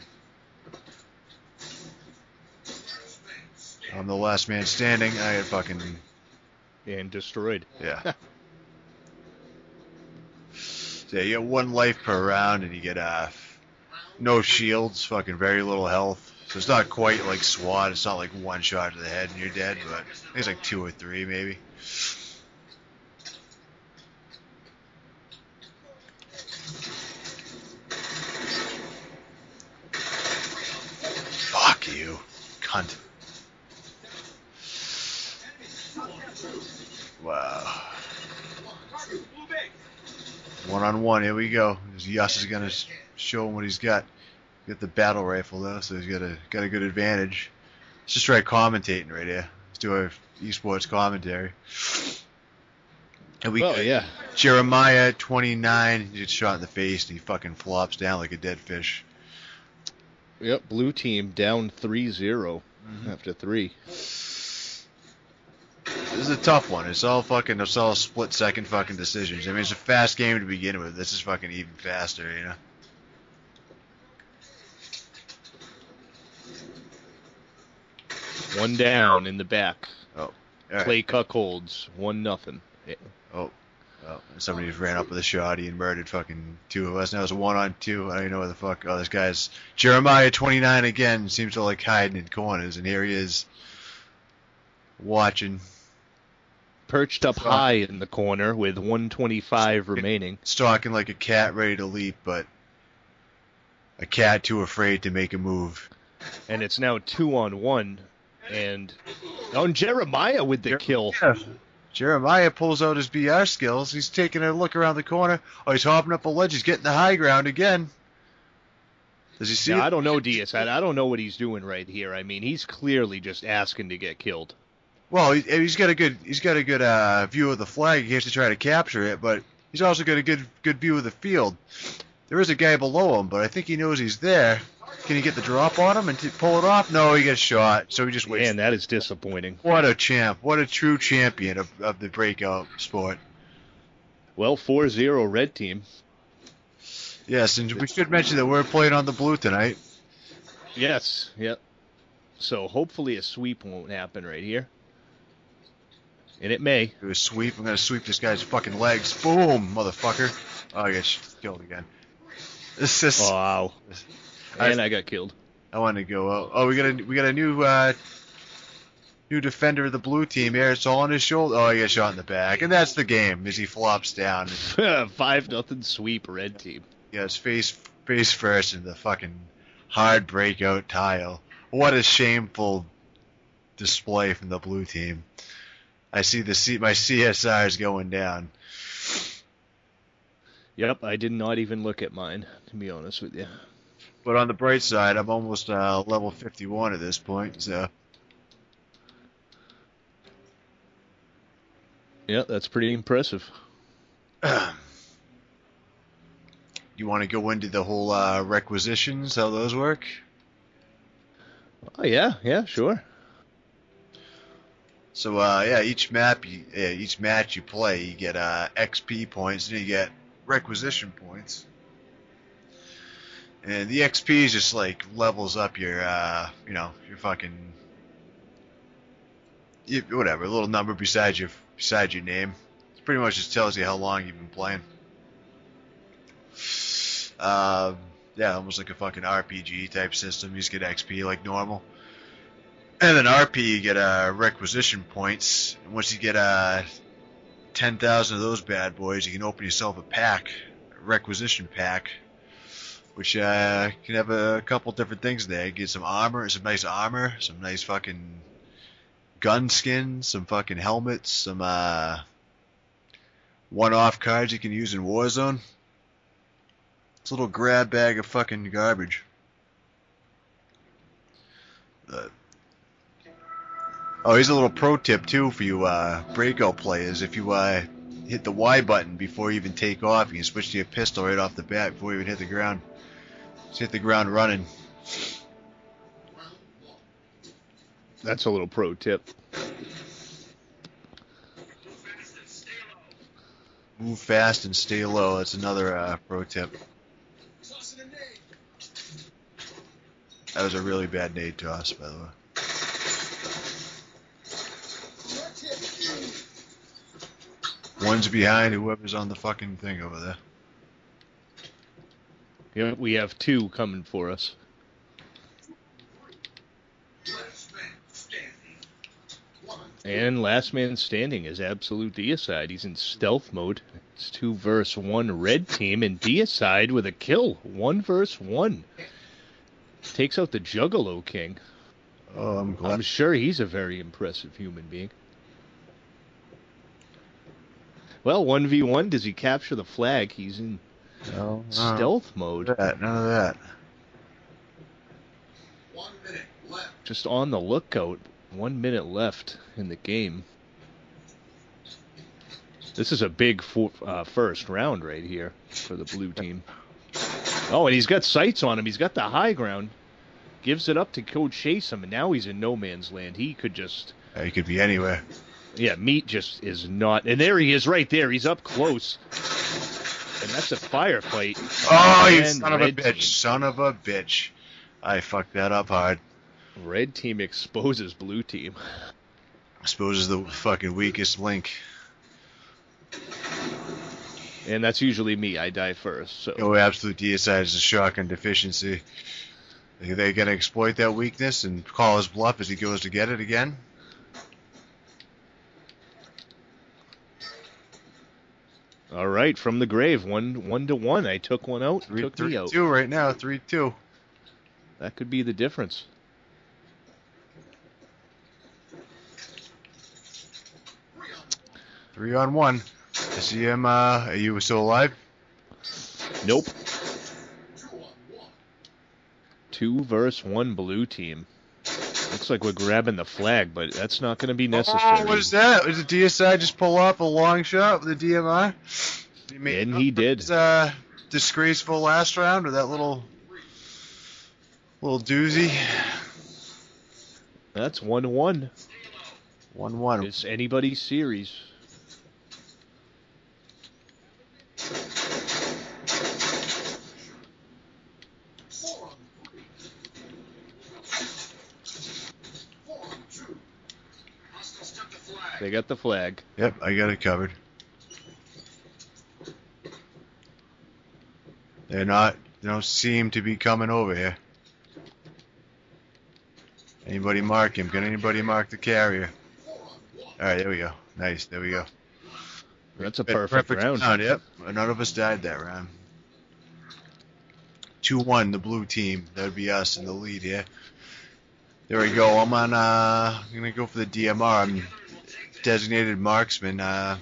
A: I'm the last man standing. I get fucking...
B: And destroyed.
A: Yeah. So yeah, you get one life per round, and you get uh, no shields, fucking very little health. So it's not quite like SWAT. It's not like one shot to the head and you're dead, but I think it's like two or three maybe. One on one, here we go. Yas is gonna show him what he's got. Got the battle rifle though, so he's got a got a good advantage. Let's just try commentating right here. Let's do our esports commentary. And we
B: Well,
A: got
B: yeah.
A: Jeremiah twenty-nine. He gets shot in the face and he fucking flops down like a dead fish.
B: Yep, blue team down three zero
A: Mm-hmm.
B: after three.
A: This is a tough one. It's all fucking, it's all split second fucking decisions. I mean, it's a fast game to begin with. This is fucking even faster, you know?
B: One down in the back.
A: Oh, all right.
B: Clay Cuckolds, one nothing.
A: Oh, oh, somebody just ran up with a shotty and murdered fucking two of us. Now it's a one on two. I don't even know where the fuck. Oh, this guy's Jeremiah twenty-nine again. Seems to like hiding in corners, and here he is watching.
B: Perched up high in the corner with one twenty-five remaining.
A: Stalking like a cat ready to leap, but a cat too afraid to make a move.
B: And it's now two on one. And on Jeremiah with the kill.
A: Yeah. Jeremiah pulls out his B R skills. He's taking a look around the corner. Oh, he's hopping up a ledge. He's getting the high ground again. Does he see
B: Now,
A: it?
B: I don't know, Diaz. I don't know what he's doing right here. I mean, he's clearly just asking to get killed.
A: Well, he, he's got a good he's got a good uh, view of the flag. He has to try to capture it, but he's also got a good good view of the field. There is a guy below him, but I think he knows he's there. Can he get the drop on him and t- pull it off? No, he gets shot. So he just waits.
B: Man, that is disappointing.
A: What a champ! What a true champion of, of the breakout sport.
B: Well, four zero red team.
A: Yes, and we should mention that we're playing on the blue tonight.
B: Yes, yep. So hopefully a sweep won't happen right here. And it may.
A: Do a sweep. I'm gonna sweep this guy's fucking legs. Boom, motherfucker. Oh, I got killed again. This is.
B: Oh, wow. And I, I got killed.
A: I want to go out. Oh, we got a we got a new uh, new defender of the blue team here. It's all on his shoulder. Oh, he got shot in the back, and that's the game as he flops down.
B: Five nothing sweep red team.
A: Yeah, his face face first in the fucking hard breakout tile. What a shameful display from the blue team. I see the C- my C S R is going down.
B: Yep, I did not even look at mine, to be honest with you.
A: But on the bright side, I'm almost uh, level fifty-one at this point, so.
B: Yeah, that's pretty impressive.
A: You want to go into the whole uh, requisitions, how those work?
B: Oh, yeah, yeah, sure.
A: So, uh, yeah, each map, you, uh, each match you play, you get uh, X P points, and you get requisition points. And the X P is just like levels up your, uh, you know, your fucking, you, whatever, a little number beside your beside your name. It pretty much just tells you how long you've been playing. Um, yeah, almost like a fucking R P G type system. You just get X P like normal. And then R P, you get uh, requisition points. And once you get uh, ten thousand of those bad boys, you can open yourself a pack, a requisition pack, which uh, can have a couple different things there. You get some armor, some nice armor, some nice fucking gun skins, some fucking helmets, some uh, one-off cards you can use in Warzone. It's a little grab bag of fucking garbage. Uh, oh, here's a little pro tip too for you uh, breakout players. If you uh, hit the Y button before you even take off, you can switch to your pistol right off the bat before you even hit the ground. Just hit the ground running.
B: That's a little pro tip.
A: Move fast and stay low. That's another uh, pro tip. That was a really bad nade toss, by the way. One's behind whoever's on the fucking thing over there.
B: Yeah, we have two coming for us. And last man standing is absolute Deicide. He's in stealth mode. It's two versus one red team, and Deicide with a kill. One versus one. Takes out the Juggalo King.
A: Oh, I'm glad.
B: I'm sure he's a very impressive human being. Well, one v one. Does he capture the flag? He's in
A: No,
B: stealth
A: none
B: mode.
A: of that. None of that.
C: One minute left.
B: Just on the lookout. One minute left in the game. This is a big for, uh, first round right here for the blue team. Oh, and he's got sights on him. He's got the high ground. Gives it up to go chase him, and now he's in no man's land. He could just...
A: Yeah, he could be anywhere.
B: Yeah, Meat just is not... And there he is right there. He's up close. And that's a firefight.
A: Oh, you
B: And
A: son of a
B: red
A: bitch.
B: team.
A: Son of a bitch. I fucked that up hard.
B: Red team exposes blue team.
A: I suppose is the fucking weakest link.
B: And that's usually me. I die first. So
A: Oh, absolute deicide is a shotgun deficiency. Are they going to exploit that weakness and call his bluff as he goes to get it again?
B: All right, from the grave, one one to one. I took one out.
A: Three,
B: took
A: three
B: me out.
A: two right now. Three two.
B: That could be the difference.
A: Three on one. I see him. Uh, are you still alive?
B: Nope. Two versus one blue team. Looks like we're grabbing the flag, but that's not going to be necessary.
A: Oh, what is that? Is the D S I just pull off a long shot with the D M R?
B: And he did.
A: His, uh, disgraceful last round with that little little doozy.
B: That's one one.
A: One one.
B: It's anybody's series. They got the flag.
A: Yep, I got it covered. They're not. They don't seem to be coming over here. Anybody mark him? Can anybody mark the carrier? All right, there we go. Nice. There we go.
B: That's a perfect, round.
A: round. Yep. None of us died that round. two one, the blue team. That would be us in the lead here. There we go. I'm on. Uh, I'm gonna go for the D M R. I'm designated marksman. Uh,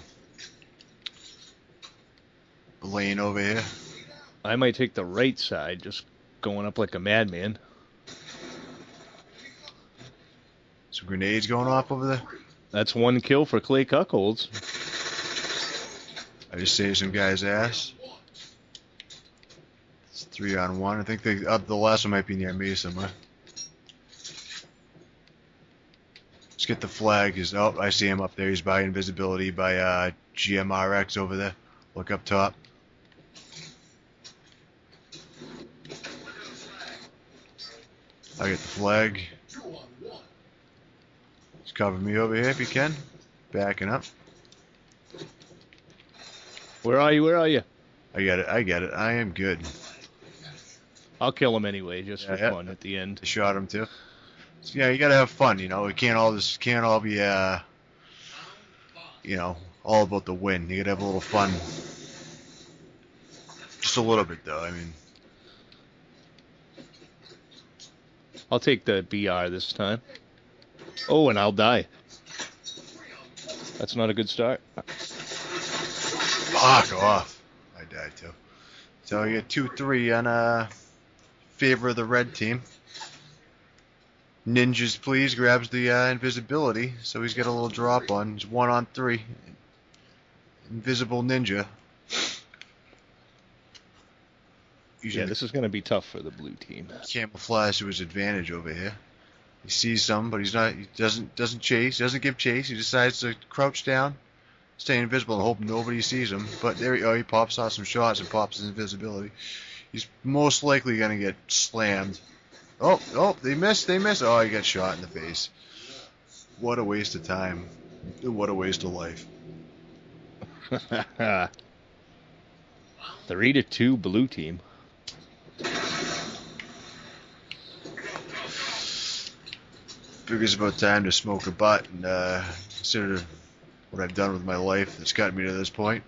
A: laying over here.
B: I might take the right side, just going up like a madman.
A: Some grenades going off over there.
B: That's one kill for Clay Cuckolds.
A: I just saved some guy's ass. It's three on one. I think the uh, the last one might be near me somewhere. Let's get the flag. Is oh, I see him up there. He's by invisibility by uh, G M R X over there. Look up top. I get the flag. Just cover me over here if you can. Backing up.
B: Where are you? Where are you?
A: I get it. I get it. I am good.
B: I'll kill him anyway, just
A: Yeah,
B: for
A: yeah.
B: fun at the end.
A: I shot him too. So, yeah, you gotta have fun, you know. It can't all this can't all be uh you know, all about the win. You gotta have a little fun. Just a little bit though, I mean.
B: I'll take the B R this time. Oh, and I'll die. That's not a good start.
A: Fuck off. I died too. So you get two three on uh favor of the red team. Ninjas please grabs the uh, invisibility, so he's got a little drop on. He's one on three. Invisible ninja. Using
B: Yeah, this is going to be tough for the blue team.
A: camouflage to his advantage over here. He sees some, but he's not. He doesn't doesn't chase. He doesn't give chase. He decides to crouch down, stay invisible, and hope nobody sees him. But there he, oh, he pops off some shots and pops his invisibility. He's most likely gonna get slammed. Oh, oh, they missed. They missed. Oh, he got shot in the face. What a waste of time. What a waste of life.
B: Three to two blue team.
A: Figure it's about time to smoke a butt and uh, consider what I've done with my life that's gotten me to this point.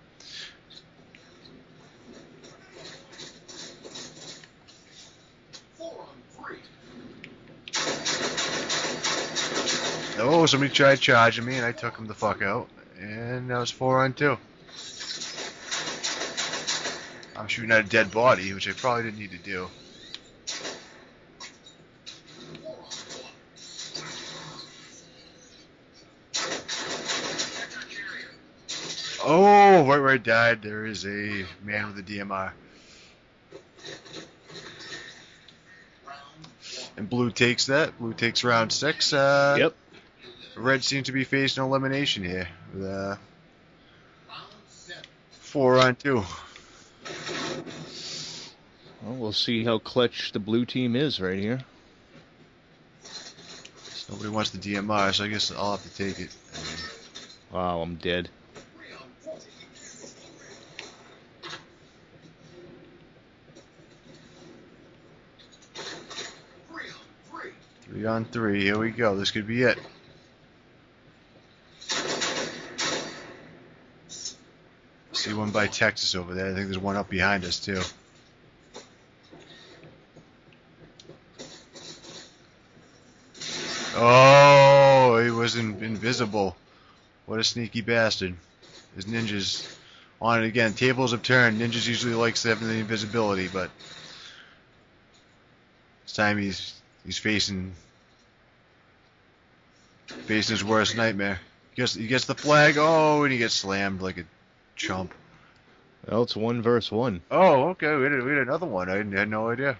A: Oh, somebody tried charging me and I took him the fuck out. And that was four on two. I'm shooting at a dead body, which I probably didn't need to do. Oh, right where I died, there is a man with a D M R. And blue takes that. Blue takes round six. Uh,
B: Yep.
A: Red seems to be facing elimination here. With, uh, four on two.
B: Well, we'll see how clutch the blue team is right here.
A: Nobody wants the D M R, so I guess I'll have to take it. I mean,
B: Wow, I'm dead.
A: three on three. Here we go. This could be it. See one by Texas over there. I think there's one up behind us too. Oh, he was in, invisible. What a sneaky bastard. His ninjas on it again. Tables have turned. Ninjas usually likes having the invisibility, but this time he's he's facing facing his worst nightmare. He gets, he gets the flag. Oh, and he gets slammed like a chump.
B: Well, it's one versus one.
A: Oh, okay. We had, we had another one. I had no idea.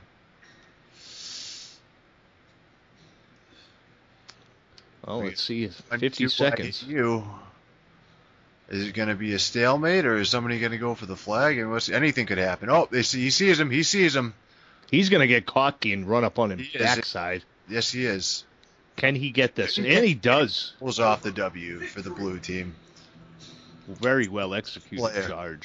B: Well, let's see.
A: One,
B: fifty
A: two,
B: seconds.
A: You. Is it going to be a stalemate, or is somebody going to go for the flag? And what's, anything could happen. Oh, they see, he sees him. He sees him.
B: He's going to get cocky and run up on him
A: He is.
B: backside.
A: Yes, he is.
B: Can he get this? And he does.
A: Pulls off the W for the blue team.
B: Very well executed
A: Player.
B: charge.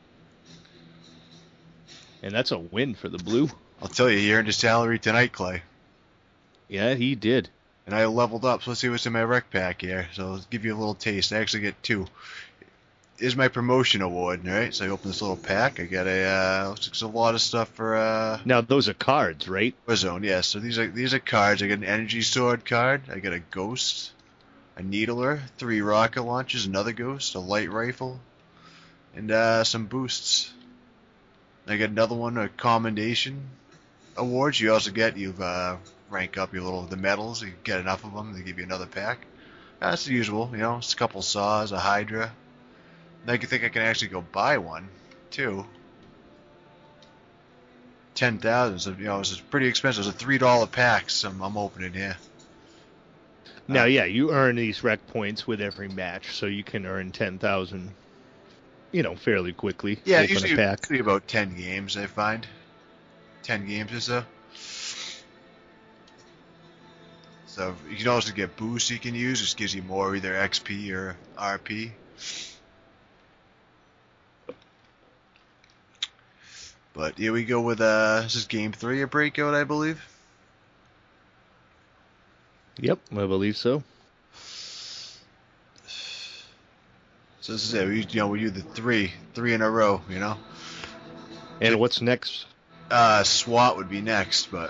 B: And that's a win for the blue.
A: I'll tell you, he earned his salary tonight, Clay.
B: Yeah, he did.
A: And I leveled up, so let's see what's in my rec pack here. So I'll give you a little taste. I actually get two. Is my promotion award, right? So I open this little pack. I got a uh, looks like there's a lot of stuff for uh
B: Now, those are cards, right?
A: Warzone. Yeah, so these are these are cards. I got an energy sword card. I got a ghost, a needler, three rocket launchers, another ghost, a light rifle, and uh, some boosts. I got another one, a commendation awards. You also get you uh, rank up your little the medals. You get enough of them, they give you another pack. That's the usual, you know. It's a couple saws, a Hydra. Now you think I can actually go buy one, too. Ten thousand. So you know, it's pretty expensive. It's a three dollar pack. So I'm, I'm opening here.
B: Now,
A: Uh,
B: yeah, you earn these rec points with every match, so you can earn ten thousand, you know, fairly quickly.
A: Yeah,
B: Open
A: usually,
B: a pack.
A: usually about ten games. I find ten games or so. So you can also get boosts you can use, which gives you more either X P or R P. But here we go with uh, this is game three of Breakout, I believe.
B: Yep, I believe so.
A: So this is it. We, you know, we do the three, three in a row. You know,
B: And what's next?
A: uh, SWAT would be next, but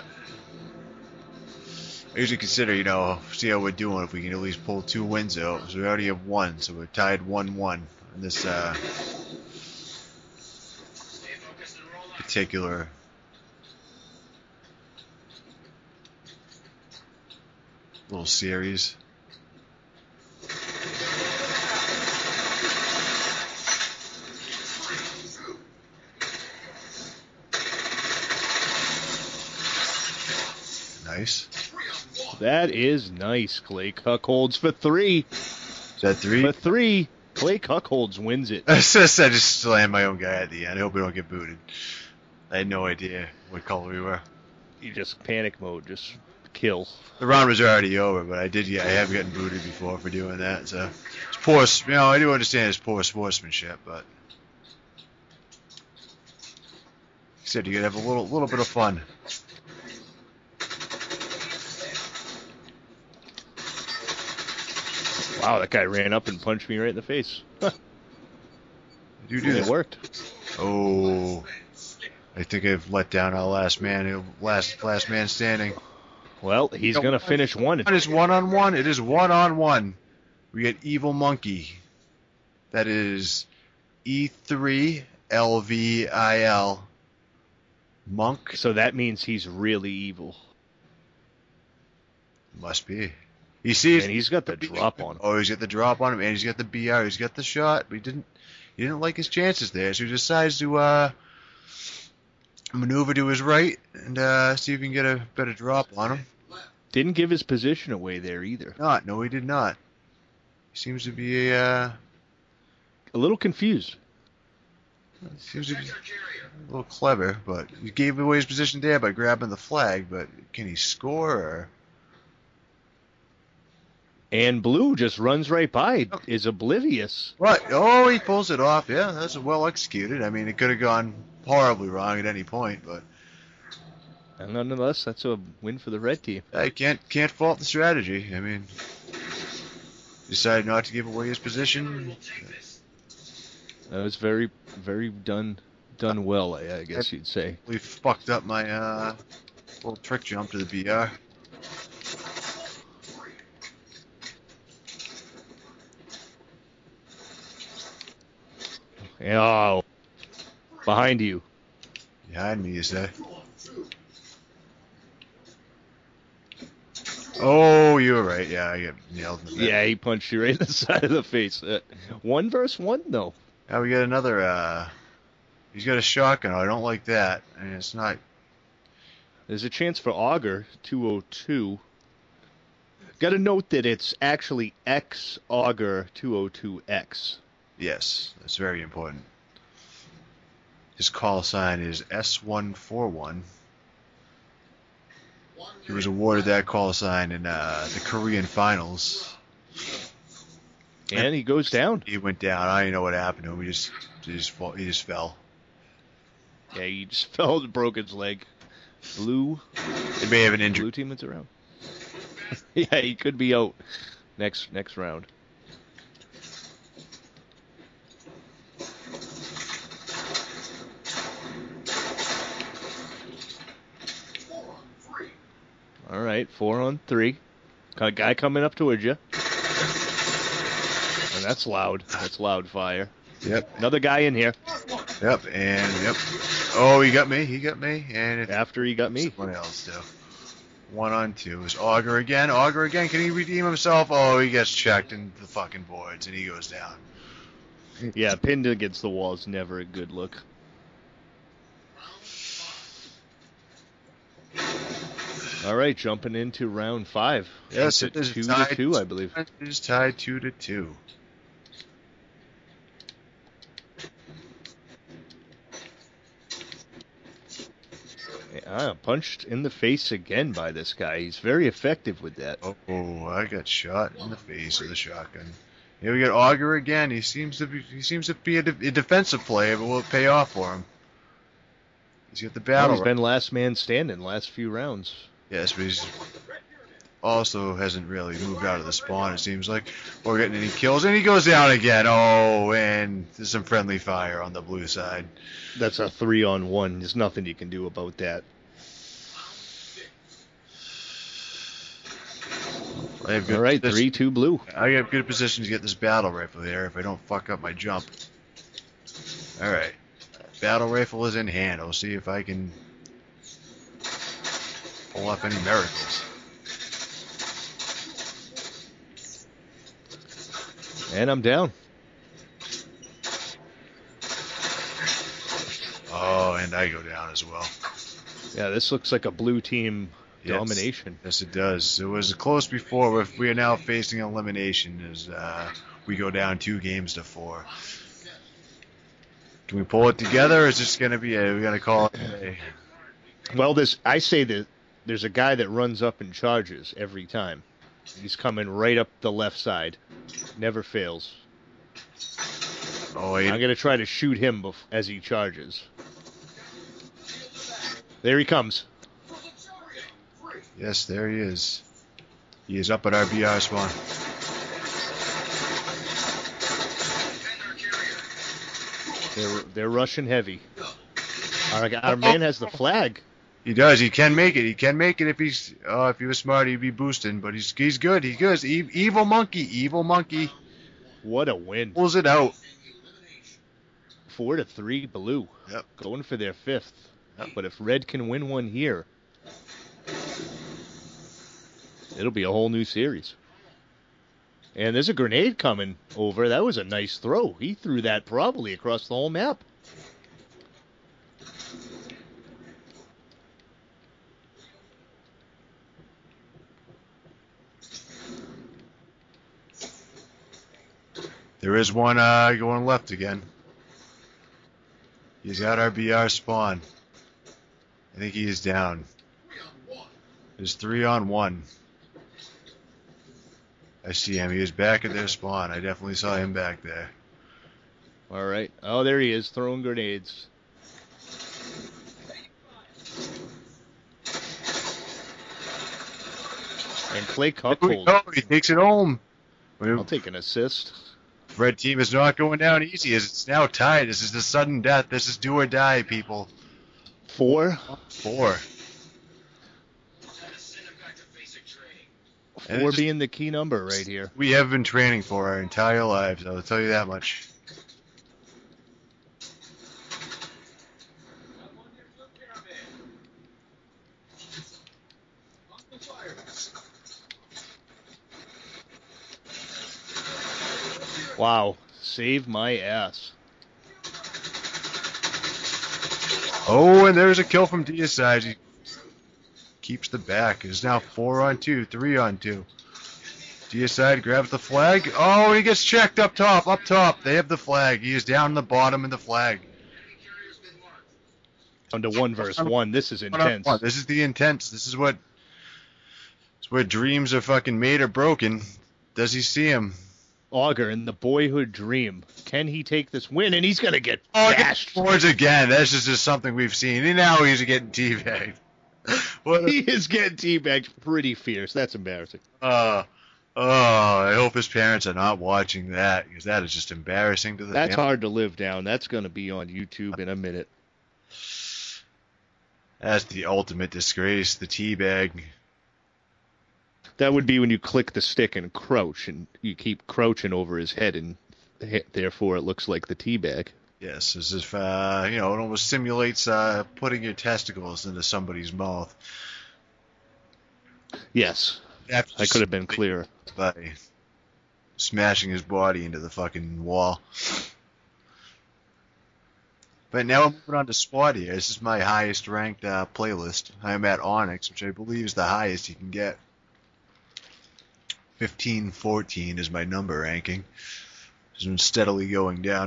A: I usually consider, you know, see how we're doing if we can at least pull two wins out. So we already have one, so we're tied one-one in this uh, particular little series. Nice.
B: That is nice. Clay Cuckolds for three.
A: Is that three?
B: For three. Clay Cuckolds wins it.
A: I just, I just slammed my own guy at the end. I hope we don't get booted. I had no idea what color we were.
B: You just panic mode, just kill.
A: The round was already over, but I did. Yeah, I have gotten booted before for doing that. So it's poor. You know, I do understand it's poor sportsmanship, but like I said, you gotta have a little, little bit of fun.
B: Wow, that guy ran up and punched me right in the face.
A: You do
B: It
A: this.
B: worked.
A: Oh, I think I've let down our last man. Last, last man standing.
B: Well, he's
A: No,
B: going to finish one.
A: It is one on one. It is one on one. We get Evil Monkey. That is E three L V I L. Monk.
B: So that means he's really evil.
A: Must be. He sees.
B: And he's got the drop on him.
A: Oh, he's got the drop on him, and he's got the B R. He's got the shot, but he didn't. He didn't like his chances there, so he decides to uh, maneuver to his right and uh, see if he can get a better drop on him.
B: Didn't give his position away there either.
A: Not. No, he did not. He seems to be uh,
B: a little confused.
A: Seems to be a little clever, but he gave away his position there by grabbing the flag. But can he score? Or?
B: And Blue just runs right by, is oblivious.
A: What? Oh, he pulls it off. Yeah, that's well executed. I mean, it could have gone horribly wrong at any point, but
B: and nonetheless, that's a win for the red team.
A: I can't can't fault the strategy. I mean, decided not to give away his position.
B: That was very, very done, done well. I, I guess you'd say.
A: We fucked up my uh, little trick jump to the B R.
B: Oh, behind you.
A: Behind me, you say? Oh, you were right. Yeah, I get nailed in the back.
B: Yeah, he punched you right in the side of the face. Uh, one versus one, though.
A: Now we got another. Uh, he's got a shotgun. I don't like that. I mean, it's not.
B: There's a chance for Auger, two oh two. Got to note that it's actually X Auger two oh two X.
A: Yes, that's very important. His call sign is S one forty-one. He was awarded that call sign in uh, the Korean finals.
B: And he goes down.
A: He went down. I don't even know what happened to him. He just, he just, fall, he just fell.
B: Yeah, he just fell and broke his leg. Blue.
A: They may have an injury.
B: Blue team is around. Yeah, he could be out next next round. All right, four on three. Got a guy coming up towards you. And that's loud. That's loud fire.
A: Yep.
B: Another guy in here.
A: Yep, and yep. Oh, he got me. He got me. And it's
B: after he got me.
A: Someone else, too. One on two. Is Auger again? Auger again. Can he redeem himself? Oh, he gets checked into the fucking boards, and he goes down.
B: Yeah, pinned against the wall is never a good look. All right, jumping into round five.
A: Yes, it is
B: two
A: tied
B: to two, I believe.
A: It is tied two to two.
B: Yeah, punched in the face again by this guy. He's very effective with that.
A: Oh, I got shot in the face with a shotgun. Here we got Auger again. He seems to be he seems to be a, de- a defensive player, but will it pay off for him? He's got the battle.
B: Well, he's been last man standing last few rounds.
A: Yes, but he's also hasn't really moved out of the spawn, it seems like, or getting any kills. And he goes down again. Oh, and there's some friendly fire on the blue side.
B: That's a three on one. There's nothing you can do about that.
A: I have good
B: All right,
A: position.
B: three two blue.
A: I have good position to get this battle rifle there if I don't fuck up my jump. All right. Battle rifle is in hand. I'll see if I can pull off any miracles.
B: And I'm down.
A: Oh, and I go down as well.
B: Yeah, this looks like a blue team
A: yes.
B: domination.
A: Yes, it does. It was close before. If we are now facing elimination, as uh, we go down two games to four. Can we pull it together, or is this going to be a, we got to call it a...
B: Well, this I say that there's a guy that runs up and charges every time. He's coming right up the left side. Never fails.
A: Oh, wait.
B: I'm going to try to shoot him bef- as he charges. There he comes.
A: Yes, there he is. He is up at our B R spawn.
B: They're, they're rushing heavy. Our, our man has the flag.
A: He does. He can make it. He can make it if he's. Oh, if he was smart, he'd be boosting. But he's he's good. He's good. E- evil monkey. Evil monkey.
B: What a win.
A: Pulls it out.
B: Four to three, blue.
A: Yep.
B: Going for their fifth.
A: Yep.
B: But if red can win one here, it'll be a whole new series. And there's a grenade coming over. That was a nice throw. He threw that probably across the whole map.
A: There is one uh, going left again. He's got our B R spawn. I think he is down. There's three on one. I see him. He was back at their spawn. I definitely saw him back there.
B: All right. Oh, there he is, throwing grenades. And Clay Cuckold.
A: Oh, he takes it home.
B: I'll take an assist.
A: Red team is not going down easy as it's now tied. This is the sudden death. This is do or die, people.
B: Four?
A: Four.
B: Four being the key number right here.
A: We have been training for our entire lives, I'll tell you that much.
B: Wow, save my ass.
A: Oh, and there's a kill from Deicide. He keeps the back. It's now four on two, three on two. Deicide grabs the flag. Oh, he gets checked up top, up top. They have the flag. He is down in the bottom in the flag.
B: Under one versus one. This is intense.
A: This is the intense. This is what. It's where dreams are fucking made or broken. Does he see him?
B: Auger in the boyhood dream. Can he take this win? And he's going to get
A: oh,
B: bashed.
A: Boards again. That's just, just something we've seen. And now he's getting teabagged.
B: What a, he is getting teabagged pretty fierce. That's embarrassing.
A: Uh, oh, I hope his parents are not watching that because that is just embarrassing to the
B: That's
A: family.
B: hard to live down. That's going to be on YouTube in a minute.
A: That's the ultimate disgrace, the teabag.
B: That would be when you click the stick and crouch, and you keep crouching over his head, and therefore it looks like the teabag.
A: Yes, as if, uh, you know, it almost simulates uh, putting your testicles into somebody's mouth.
B: Yes, I could have been clearer.
A: By smashing his body into the fucking wall. But now I'm moving on to SWAT here. This is my highest ranked uh, playlist. I'm at Onyx, which I believe is the highest you can get. fifteen fourteen is my number ranking. It's been steadily going down.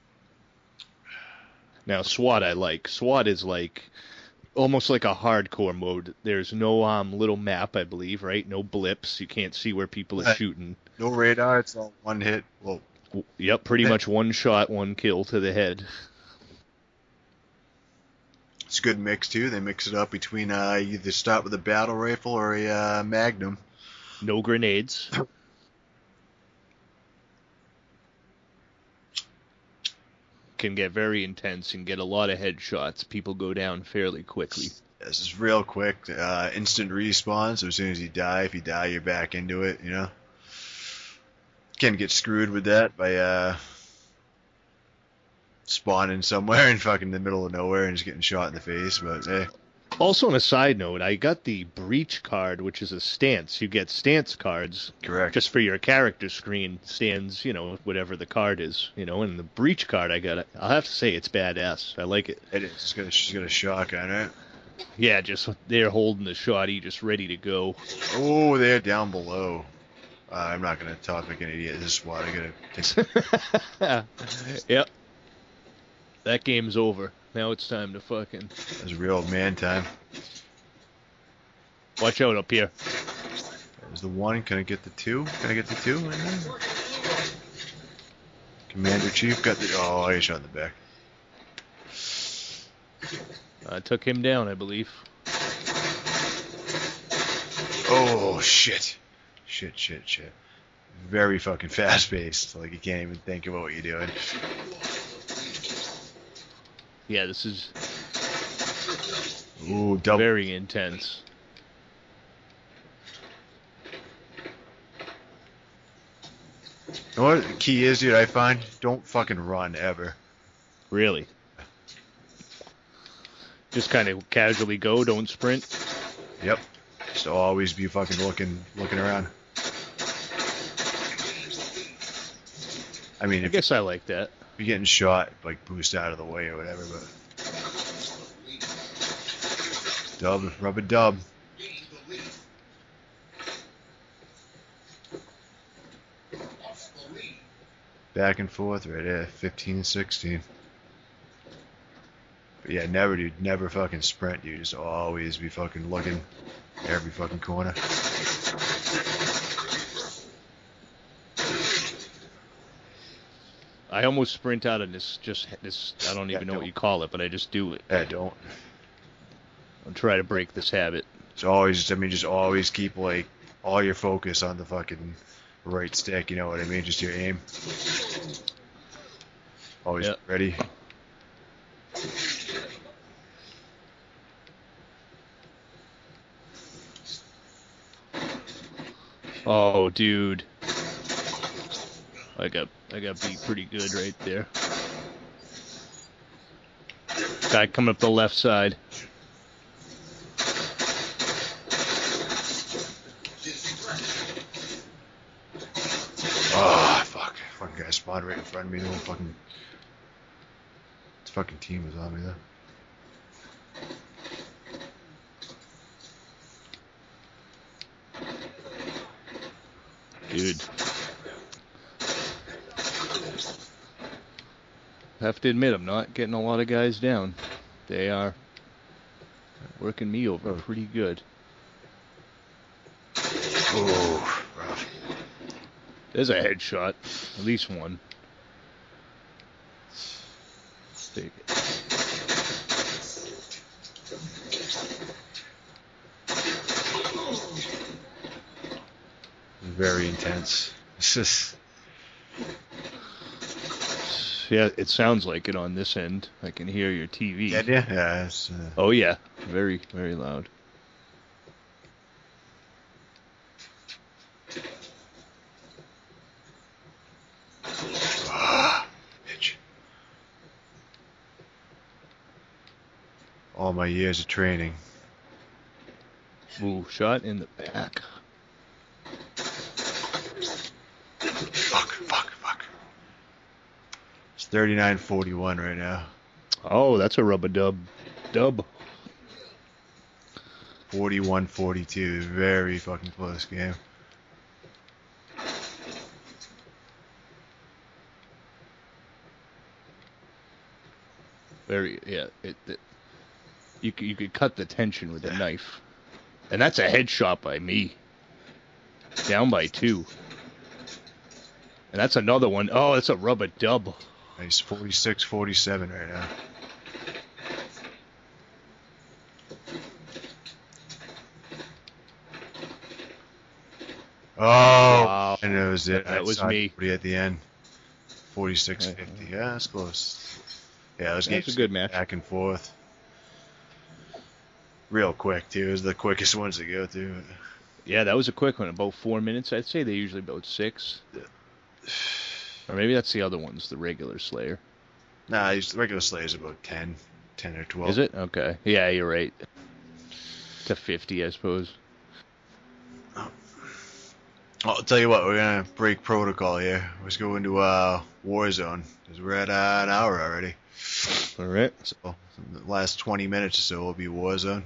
B: Now, SWAT I like. SWAT is like almost like a hardcore mode. There's no um little map, I believe, right? No blips. You can't see where people are
A: Right.
B: shooting.
A: No radar. It's all one hit. Well,
B: Yep, pretty
A: Hit.
B: much one shot, one kill to the head.
A: it's a good mix too. They mix it up between uh, you either start with a battle rifle or a uh, Magnum.
B: No grenades. Can get very intense and get a lot of headshots. People go down fairly quickly.
A: This is real quick. Uh, instant respawn. So as soon as you die, if you die, you're back into it. You know. Can get screwed with that by uh, spawning somewhere in fucking the middle of nowhere and just getting shot in the face. But hey.
B: Also, on a side note, I got the breach card, which is a stance. You get stance cards
A: Correct.
B: just for your character screen. Stands, you know, whatever the card is, you know. And the breach card, I got it. I'll have to say it's badass. I like it.
A: It is. It's got a, she's got a shotgun, right?
B: Yeah, just they're holding the shotty, just ready to go.
A: Oh, they're down below. Uh, I'm not going to talk like an idiot. This is what I got to.
B: Yep. That game's over. Now it's time to fucking...
A: That's real man time.
B: Watch out up here.
A: There's the one. Can I get the two? Can I get the two? Commander Chief got the... Oh, I got shot in the back.
B: I took him down, I believe.
A: Oh, shit. Shit, shit, shit. Very fucking fast-paced. Like, you can't even think about what you're doing.
B: Yeah, this is
A: Ooh, double.
B: very intense.
A: You know what the key is, dude, I find? Don't fucking run, ever.
B: Really? Just kind of casually go, don't sprint?
A: Yep. Just always be fucking looking looking around. I mean,
B: I
A: if
B: guess I like that.
A: you're getting shot, like boost out of the way or whatever, but dub, rub a dub. Back and forth right there, fifteen sixteen. But yeah, never, dude, never fucking sprint, dude. Just always be fucking looking every fucking corner.
B: I almost sprint out of this, just this, I don't even
A: Yeah,
B: know
A: don't.
B: what you call it, but I just do it.
A: Yeah, don't.
B: I'll try to break this habit.
A: It's always, I mean, just always keep like all your focus on the fucking right stick. You know what I mean? Just your aim. Always
B: Yep.
A: ready.
B: Oh, dude. I got I got beat pretty good right there. Guy coming up the left side.
A: Oh, fuck. Fucking guy spawned right in front of me. The whole fucking, this fucking team was on me though.
B: Dude. I have to admit, I'm not getting a lot of guys down. They are working me over pretty good.
A: Oh, rough.
B: There's a headshot. At least one. Take it.
A: Very intense. It's just,
B: Yeah, it sounds like it on this end. I can hear your T V.
A: yeah, yeah, yeah. It's, uh,
B: Oh yeah, very, very loud.
A: ah, bitch. All my years of training.
B: Ooh, shot in the back.
A: Fuck, fuck, fuck. It's thirty-nine forty-one right now.
B: Oh, that's a rubber dub. Dub.
A: forty-one forty-two. Very fucking close game.
B: Very, yeah. It, it you could you could cut the tension with a knife, and that's a headshot by me. Down by two. And that's another one. Oh, that's a rubber dub.
A: Nice. forty-six forty-seven right now. Oh,
B: Wow.
A: and it was it.
B: That
A: I
B: was
A: saw
B: me.
A: somebody at the end. forty-six fifty. Yeah, that's close. Yeah, those
B: That's
A: games
B: a good match.
A: back and forth. Real quick too. It was the quickest ones to go through.
B: Yeah, that was a quick one. About four minutes. I'd say they're usually about six. Or maybe that's the other ones, the regular Slayer.
A: Nah, these regular Slayer's about ten, ten or twelve.
B: Is it? Okay. Yeah, you're right. To fifty, I suppose.
A: I'll tell you what, we're gonna break protocol here. Let's go into uh, Warzone because we're at uh, an hour already.
B: All right.
A: So the last twenty minutes or so will be Warzone,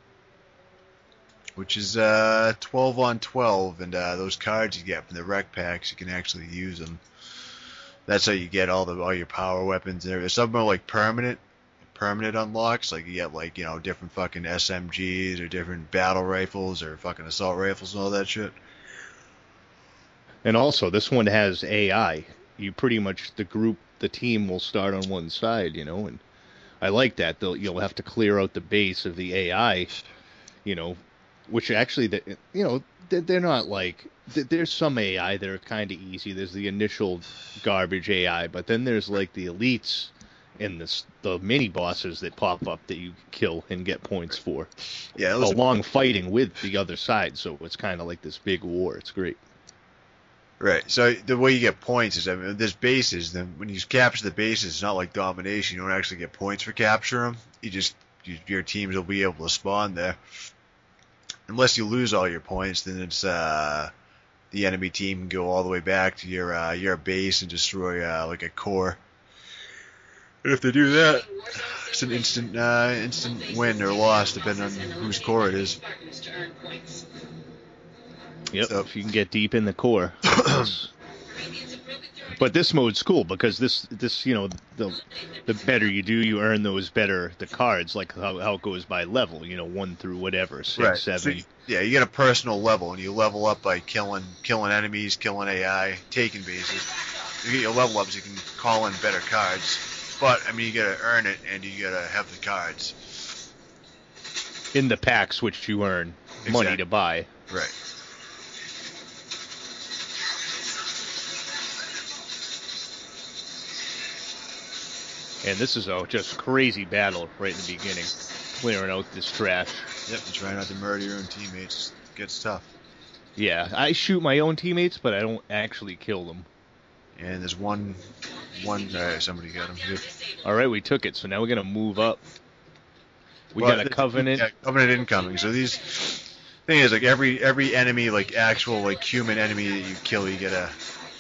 A: which is uh, twelve on twelve, and uh, those cards you get from the rec packs, you can actually use them. That's how you get all the all your power weapons and everything. Some are like permanent, permanent unlocks. Like you get like you know different fucking S M Gs or different battle rifles or fucking assault rifles and all that shit.
B: And also, this one has A I. You pretty much, the group, the team will start on one side, you know, and I like that. They'll, you'll have to clear out the base of the A I, you know, which actually, the, you know, they're they're not like, there's some A I that are kind of easy. There's the initial garbage A I, but then there's like the elites and the, the mini bosses that pop up that you kill and get points for.
A: Yeah, it was
B: along fighting with the other side, so it's kind of like this big war. It's great.
A: Right. So the way you get points is, I mean, there's bases. Then when you capture the bases, it's not like domination. You don't actually get points for capturing them. You just you, your teams will be able to spawn there. Unless you lose all your points, then it's uh, the enemy team can go all the way back to your uh, your base and destroy uh, like a core. And if they do that, it's an instant uh, instant win or loss depending on whose core it is.
B: Yep,
A: So.
B: if you can get deep in the core. But this mode's cool because this, this you know, the the better you do, you earn those better the cards, like how, how it goes by level, you know, one through whatever, six,
A: right.
B: seven.
A: So you, yeah, you get a personal level, and you level up by killing killing enemies, killing A I, taking bases. You get your level ups, you can call in better cards. But, I mean, you gotta earn it, and you gotta have the cards.
B: In the packs, which you earn
A: Exactly.
B: money to buy.
A: Right.
B: And this is a just crazy battle right in the beginning, clearing out this trash.
A: Yep, and trying not to murder your own teammates gets tough.
B: Yeah, I shoot my own teammates, but I don't actually kill them.
A: And there's one, one, alright, somebody got him. Yep.
B: Alright, we took it, so now we're going to move up. We
A: Well,
B: got a Covenant.
A: Yeah, Covenant incoming. So these, thing is, like, every every enemy, like, actual, like, human enemy that you kill, you get a...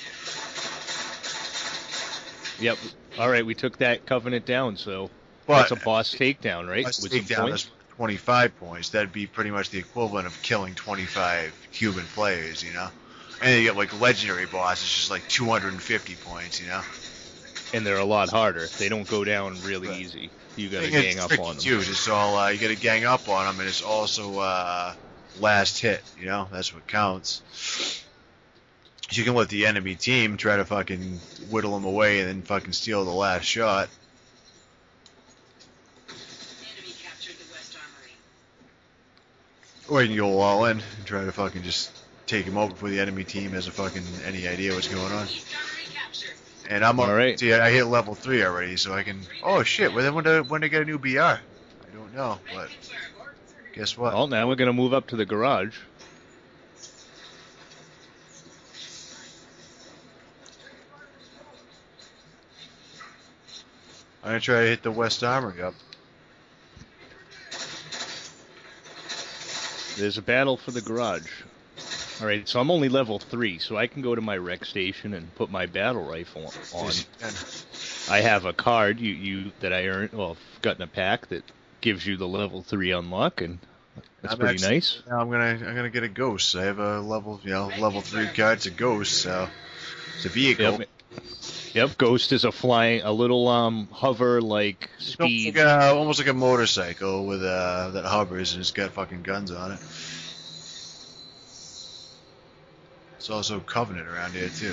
B: Yep. Alright, we took that Covenant down, so
A: But,
B: that's a boss takedown, right?
A: Boss
B: With some
A: takedown
B: points?
A: is twenty-five points. That'd be pretty much the equivalent of killing twenty-five human players, you know? And then you get, like, legendary bosses, just like two hundred fifty points, you know?
B: And they're a lot harder. They don't go down really
A: Right.
B: easy. You gotta
A: I think
B: gang
A: it's
B: up
A: tricky
B: on them.
A: too. It's all, uh, you gotta gang up on them, and it's also uh, last hit, you know? That's what counts. You can let the enemy team try to fucking whittle them away and then fucking steal the last shot.
C: Enemy captured the West Armory.
A: Or you can go all in and try to fucking just take him out before the enemy team has a fucking any idea what's going on.
C: East Armory captured.
A: And I'm up,
B: All right.
A: see, I hit level three already, so I can. Oh shit! Well, then when do when do I get a new B R? I don't know, but guess what?
B: Well, now we're gonna move up to the garage.
A: I'm gonna try to hit the West Armory up.
B: There's a battle for the garage. Alright, so I'm only level three, so I can go to my rec station and put my battle rifle on.
A: Yes, you can.
B: I have a card you, you that I earned, well, I've gotten a pack that gives you the level three unlock, and that's
A: I'm
B: pretty
A: actually-
B: nice.
A: Now I'm gonna I'm gonna get a ghost. I have a level you know level three card. It's a ghost, so it's a vehicle.
B: Yep. Yep, Ghost is a flying, a little um hover like
A: It's
B: speed.
A: Like a, almost like a motorcycle with uh that hovers and it's got fucking guns on it. It's also Covenant around here too.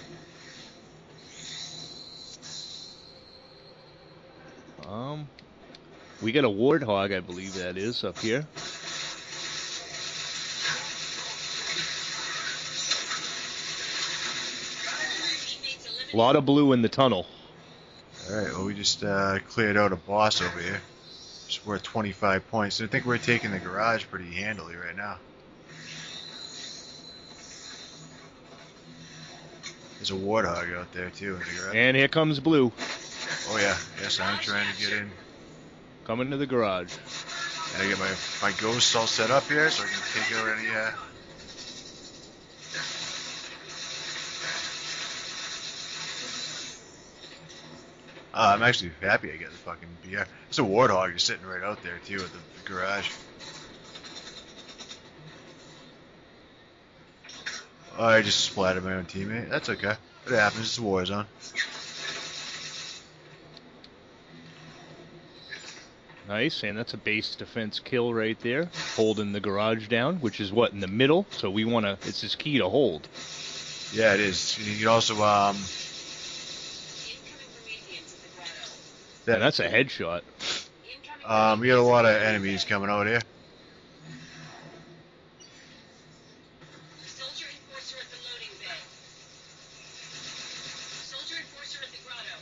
B: Um, we got a warthog, I believe that is up here. A lot of blue in the tunnel.
A: Alright, well we just uh, cleared out a boss over here. It's worth twenty-five points. I think we're taking the garage pretty handily right now. There's a warthog out there too in the garage.
B: And here comes blue,
A: Oh yeah, yes, I'm trying to get in.
B: coming to the garage.
A: And I get my my ghosts all set up here so I can take out any uh Uh, I'm actually happy I got the fucking B R. It's a warthog just sitting right out there too at the garage. Oh, I just splattered my own teammate. That's okay. It happens. It's a war zone.
B: Nice, and that's a base defense kill right there, holding the garage down, which is what, in the middle? So we want to, it's this key to hold.
A: Yeah, it is. You can also um.
C: Incoming Prometheans at the grotto.
A: That,
B: And that's a headshot.
C: Incoming
A: Um, we got a lot of enemies coming out here.
C: Soldier Enforcer at the loading bay. Soldier Enforcer at the grotto.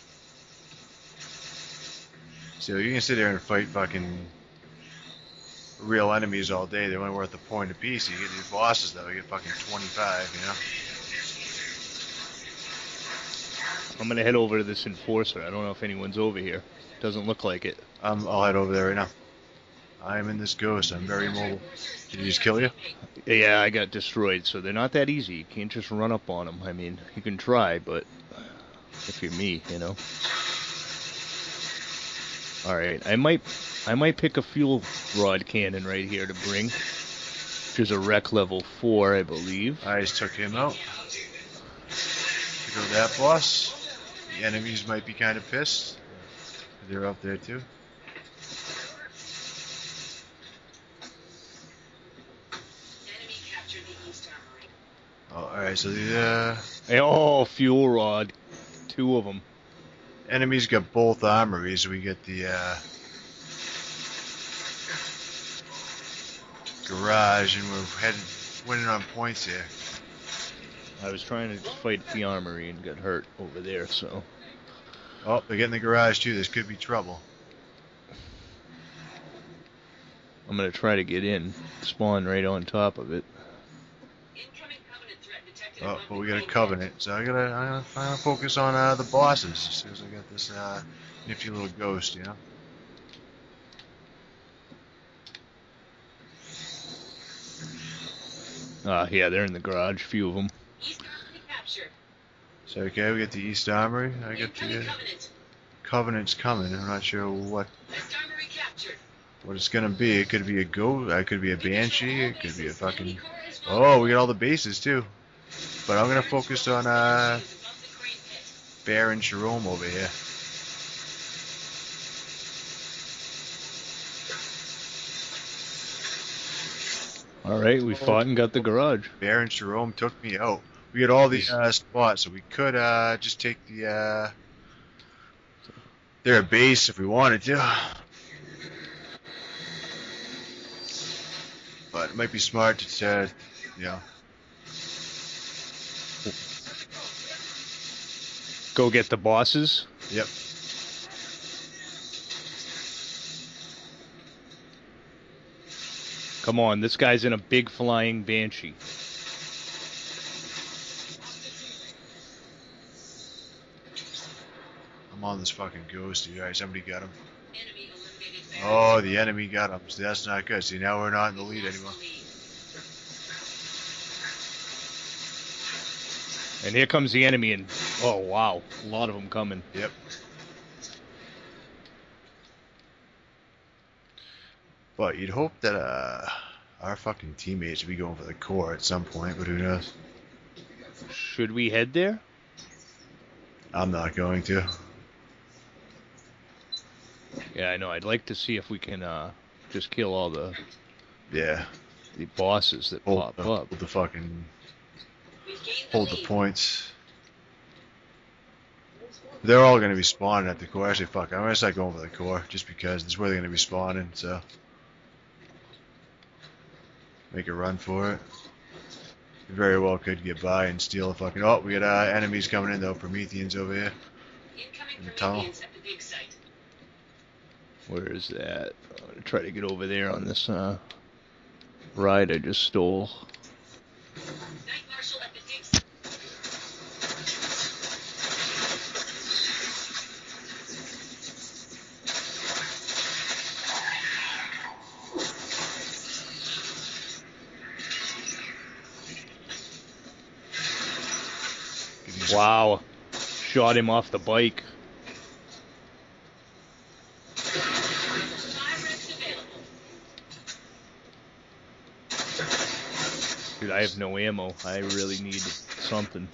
A: So you can sit there and fight fucking real enemies all day. They're only worth a point apiece. You get these bosses though, you get fucking twenty-five, you know?
B: I'm gonna head over to this enforcer. I don't know if anyone's over here. Doesn't look like it.
A: Um, I'll head over there right now. I am in this ghost. I'm very mobile. Did he just kill you?
B: Yeah, I got destroyed, so they're not that easy. You can't just run up on them. I mean, you can try, but if you're me, you know. All right, I might, I might pick a fuel rod cannon right here to bring, which is a wreck level four, I believe.
A: I just took him out. Go to that boss. The enemies might be kind of pissed. They're up there too.
C: Enemy captured the East Armory.
A: Oh, all right, so the uh,
B: Oh, fuel rod, two of them.
A: enemies got both armories. We get the uh, garage, and we're heading winning on points here.
B: I was trying to fight the armory and got hurt over there, so.
A: Oh, they're getting the garage too. This could be trouble.
B: I'm gonna try to get in, spawn right on top of it.
C: Incoming Covenant threat detected.
A: Oh,
C: above
A: but
C: the
A: we got a
C: main
A: covenant, so I gotta, I gotta, I gotta focus on uh, the bosses as soon as I got this uh, nifty little ghost, you know.
B: Ah, yeah, they're in the garage, few of them.
C: East Armory captured.
A: So okay, we get the East Armory. I get the
C: Incoming
A: uh,
C: Covenant.
A: Covenant's coming. I'm not sure what
C: West Armory captured.
A: what it's gonna be. It could be a ghost. It could be a banshee. It could be a fucking. Oh, we got all the bases too. But I'm gonna focus on uh, Baron Jerome over here.
B: All right, we fought and got the garage.
A: Baron Jerome took me out. We got all the uh, spots, so we could uh, just take the uh, their base if we wanted to. But it might be smart to, uh, you know.
B: Go get the bosses.
A: Yep.
B: Come on, this guy's in a big flying banshee.
A: I'm on this fucking ghost. You guys, somebody got him.
C: Enemy eliminated.
A: Oh, the enemy got him. So that's not good. See, now we're not in the lead anymore.
B: And here comes the enemy, and oh wow, a lot of them coming.
A: Yep. But you'd hope that uh, our fucking teammates would be going for the core at some point, but who knows?
B: Should we head there?
A: I'm not going to.
B: Yeah, I know. I'd like to see if we can uh, just kill all the
A: Yeah.
B: the bosses that
A: Hold,
B: pop
A: the,
B: up.
A: hold the fucking
C: We've gained the
A: hold the
C: lead.
A: points. They're all going to be spawning at the core. Actually, fuck, I'm going to start going for the core just because it's where they're going to be spawning. So make a run for it. We very well could get by and steal a fucking. Oh, we got uh, enemies coming in though. Prometheans over here.
C: Incoming
A: in the tunnel.
C: Prometheans at the dig site.
B: Where is that? I'm gonna try to get over there on this uh, ride I just stole.
C: Night Marshal at the dig site.
A: Give these-
B: Wow, shot him off the bike.
C: Five reps available.
B: Dude, I have no ammo. I really need something.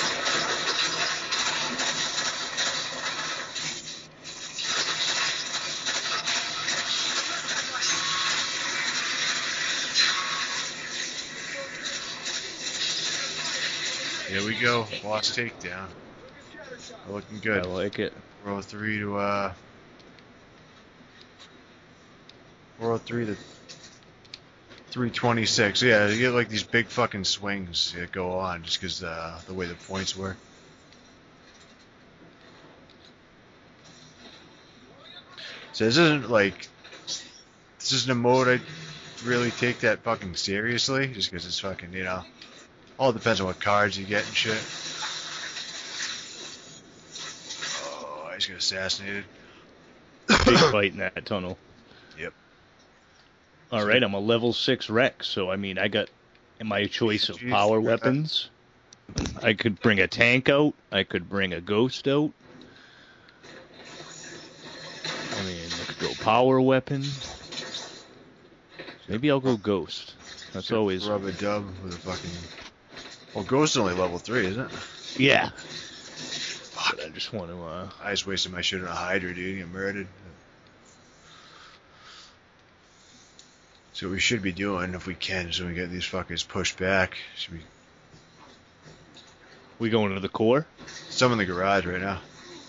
A: Here we go. Boss takedown. We're looking good.
B: I like it.
A: four oh three to uh. four oh three to three twenty-six. Yeah, you get like these big fucking swings that go on just because uh, the way the points work. So this isn't like this isn't a mode I really take that fucking seriously, just because it's fucking, you know, all depends on what cards you get and shit. he's got assassinated.
B: Big fight in that tunnel.
A: Yep.
B: All right, I'm a level six Rex, so I mean, I got my choice of
A: Jeez,
B: power
A: yeah.
B: weapons. I could bring a tank out. I could bring a ghost out. I mean, I could go power weapon. Maybe I'll go ghost. That's always
A: Rub a dub with a fucking. Well, Ghost is only level three, isn't it?
B: yeah. But I just want to. Uh,
A: I just wasted my shit on a Hydra, dude. Get murdered. So what we should be doing, if we can, so we get these fuckers pushed back. Should be
B: we going to the core?
A: some in the garage right now.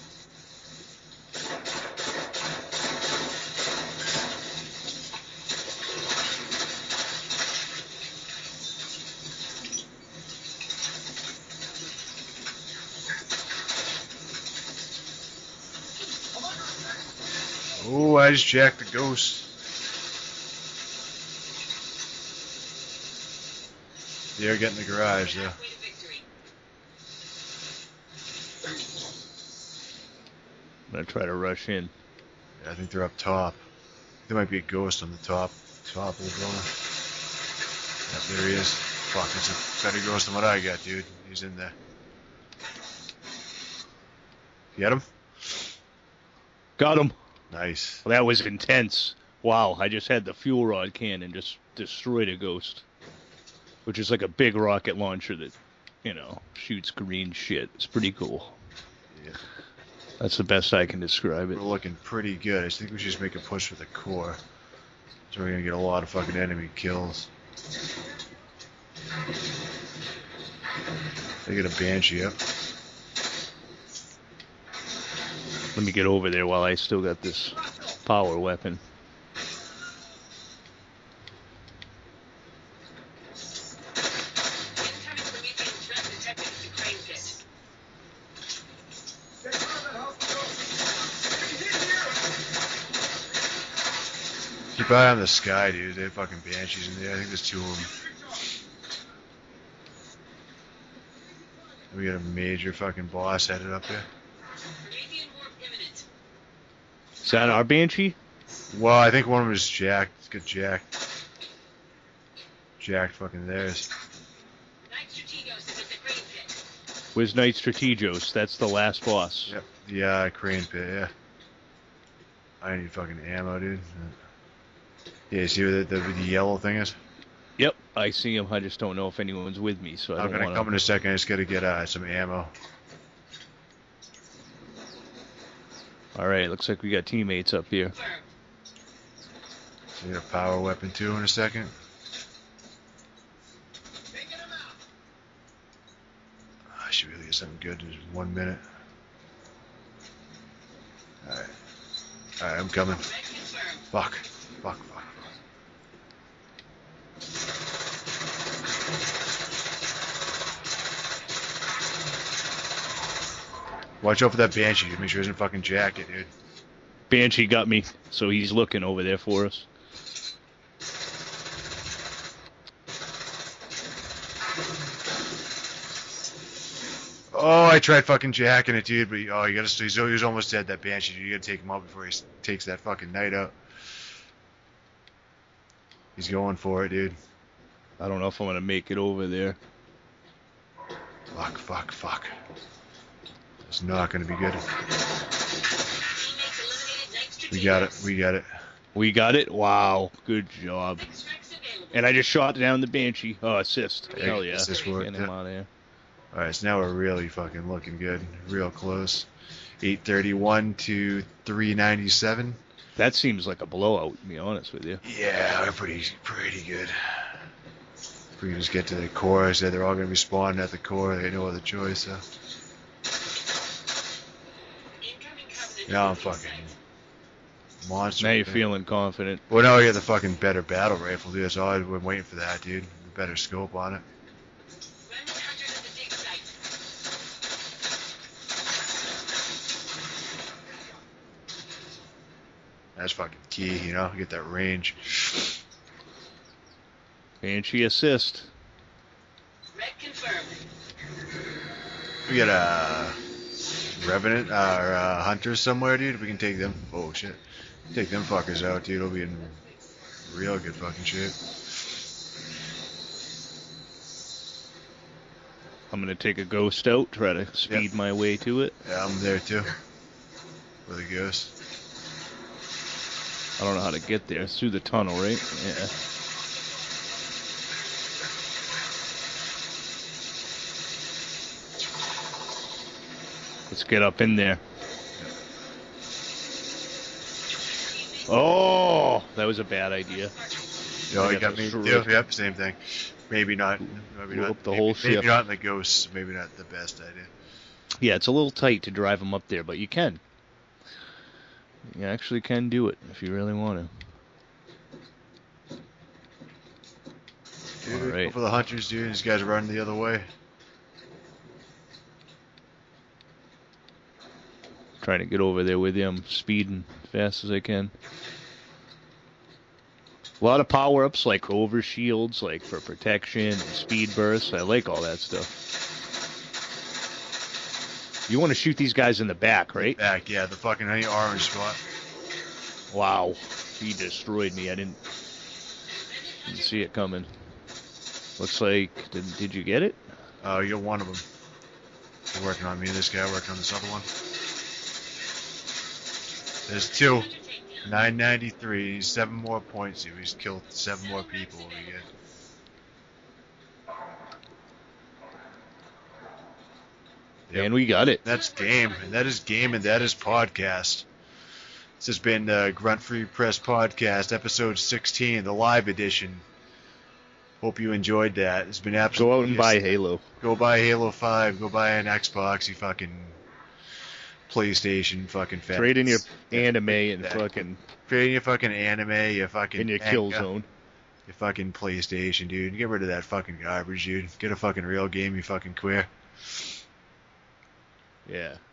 A: Oh, I just jacked the ghost. They're getting the garage, though.
C: Halfway to victory.
B: I'm gonna try to rush in.
A: Yeah, I think they're up top. There might be a ghost on the top, top of the building. Yep, there he is. Fuck, it's a better ghost than what I got, dude. He's in there. Get him?
B: Got him.
A: Nice.
B: Well, that was intense. Wow, I just had the fuel rod cannon just destroyed a ghost, which is like a big rocket launcher that, you know, shoots green shit. It's pretty cool.
A: Yeah.
B: That's the best I can describe it.
A: We're looking pretty good. I think we should just make a push for the core. So we're gonna get a lot of fucking enemy kills. They get a Banshee up.
B: Let me get over there while I still got this power weapon.
C: Incoming Promethean threat detected at the crane pit.
A: Keep an eye on the sky, dude. They have fucking Banshees in there. I think there's two of them. We got a major fucking boss headed up there.
C: Promethean warp imminent.
B: Is that our Banshee?
A: Well, I think one of them is jacked. It's got jacked. Jacked fucking theirs.
C: Knight Strategos is at the crane pit.
B: Where's Knight Strategos? That's the last boss.
A: Yep. Yeah, crane pit, yeah. I need fucking ammo, dude. Yeah, you see where the, the, the yellow thing is?
B: Yep, I see him. I just don't know if anyone's with me, so I
A: I'm
B: don't
A: gonna
B: want
A: come in a second. I just gotta get uh, some ammo.
B: All right, looks like we got teammates up here.
C: Confirmed.
A: So we got a power weapon too in a second. I should really get something good in just one minute. Alright. Alright, I'm coming.
C: Red confirmed.
A: Fuck. Fuck, fuck, fuck. Watch out for that Banshee. Make sure he doesn't fucking jack it, dude.
B: Banshee got me, so he's looking over there for us.
A: Oh, I tried fucking jacking it, dude, but oh, you gotta. He's, he's almost dead. That Banshee, dude. You gotta take him out before he s- takes that fucking knight out. He's going for it, dude.
B: I don't know if I'm gonna make it over there.
A: Fuck, fuck, fuck. It's not gonna be good.
C: Teammates eliminated Knight Strategos.
A: We got it. We got it.
B: We got it. Wow, good job.
C: Extracts available.
B: And I just shot down the Banshee. Oh, assist.
A: Hey,
B: Hell yeah.
A: assist for it,
B: Get him
A: yeah.
B: out of here.
A: All right, so now we're really fucking looking good. Real close. eight thirty-one to three ninety-seven.
B: That seems like a blowout, to be honest with you.
A: Yeah, we're pretty, pretty good. If we can just get to the core, I said they're all gonna be spawning at the core. They had no other choice. So.
C: Incoming Covenant.
A: Now I'm
C: Promethean
A: fucking
C: sight.
A: monster.
B: Now you're
A: thing.
B: feeling confident.
A: Well, now we got the fucking better battle rifle, dude. So I've been waiting for that, dude. Better scope on it.
C: Remnant hunters at the dig site.
A: That's fucking key, you know. Get that range.
B: Banshee assist.
C: Red confirmed.
A: We got a Revenant, uh, or uh, Hunters somewhere, dude. We can take them. Oh shit, take them fuckers out, dude. It'll be in real good fucking shape.
B: I'm gonna take a ghost out, try to speed
A: Yep.
B: my way to it.
A: Yeah, I'm there too. With a ghost.
B: I don't know how to get there. It's through the tunnel, right? Yeah. Let's get up in there. Oh, that was a bad idea.
A: You know,
B: I
A: you
B: got
A: got me
B: the
A: too.
B: shred.
A: Yep, same thing. Maybe not. Maybe
B: Blew
A: not.
B: up the
A: maybe,
B: whole
A: maybe
B: ship.
A: not in the ghosts. Maybe not the best idea.
B: Yeah, it's a little tight to drive them up there, but you can. You actually can do it if you really want to.
A: Dude,
B: All right.
A: go for the Hunters, dude. These guys are running the other way.
B: Trying to get over there with you. I'm speeding fast as I can. A lot of power-ups like overshields, like for protection and speed bursts. I like all that stuff. You want to shoot these guys in the back, right?
A: Back, yeah, the fucking honey orange spot.
B: Wow. He destroyed me. I didn't, didn't see it coming. Looks like... Did, did you get it?
A: Uh, you're one of them. They're working on me. This guy working on this other one. There's two. nine ninety-three. Seven more points. He's killed seven more people over here. Yep.
B: And we got it.
A: That's game. And that is game, and that is podcast. This has been the Grunt Free Press Podcast, episode sixteen, the live edition. Hope you enjoyed that. It's been absolutely...
B: Go out and buy Halo.
A: Go buy Halo five. Go buy an Xbox. You fucking PlayStation. Fucking fat.
B: Trade in your anime and
A: Yeah.
B: fucking...
A: Trade in your fucking anime. Your fucking...
B: in your
A: manga,
B: kill zone.
A: Your fucking PlayStation, dude. Get rid of that fucking garbage, dude. Get a fucking real game, you fucking queer.
B: Yeah.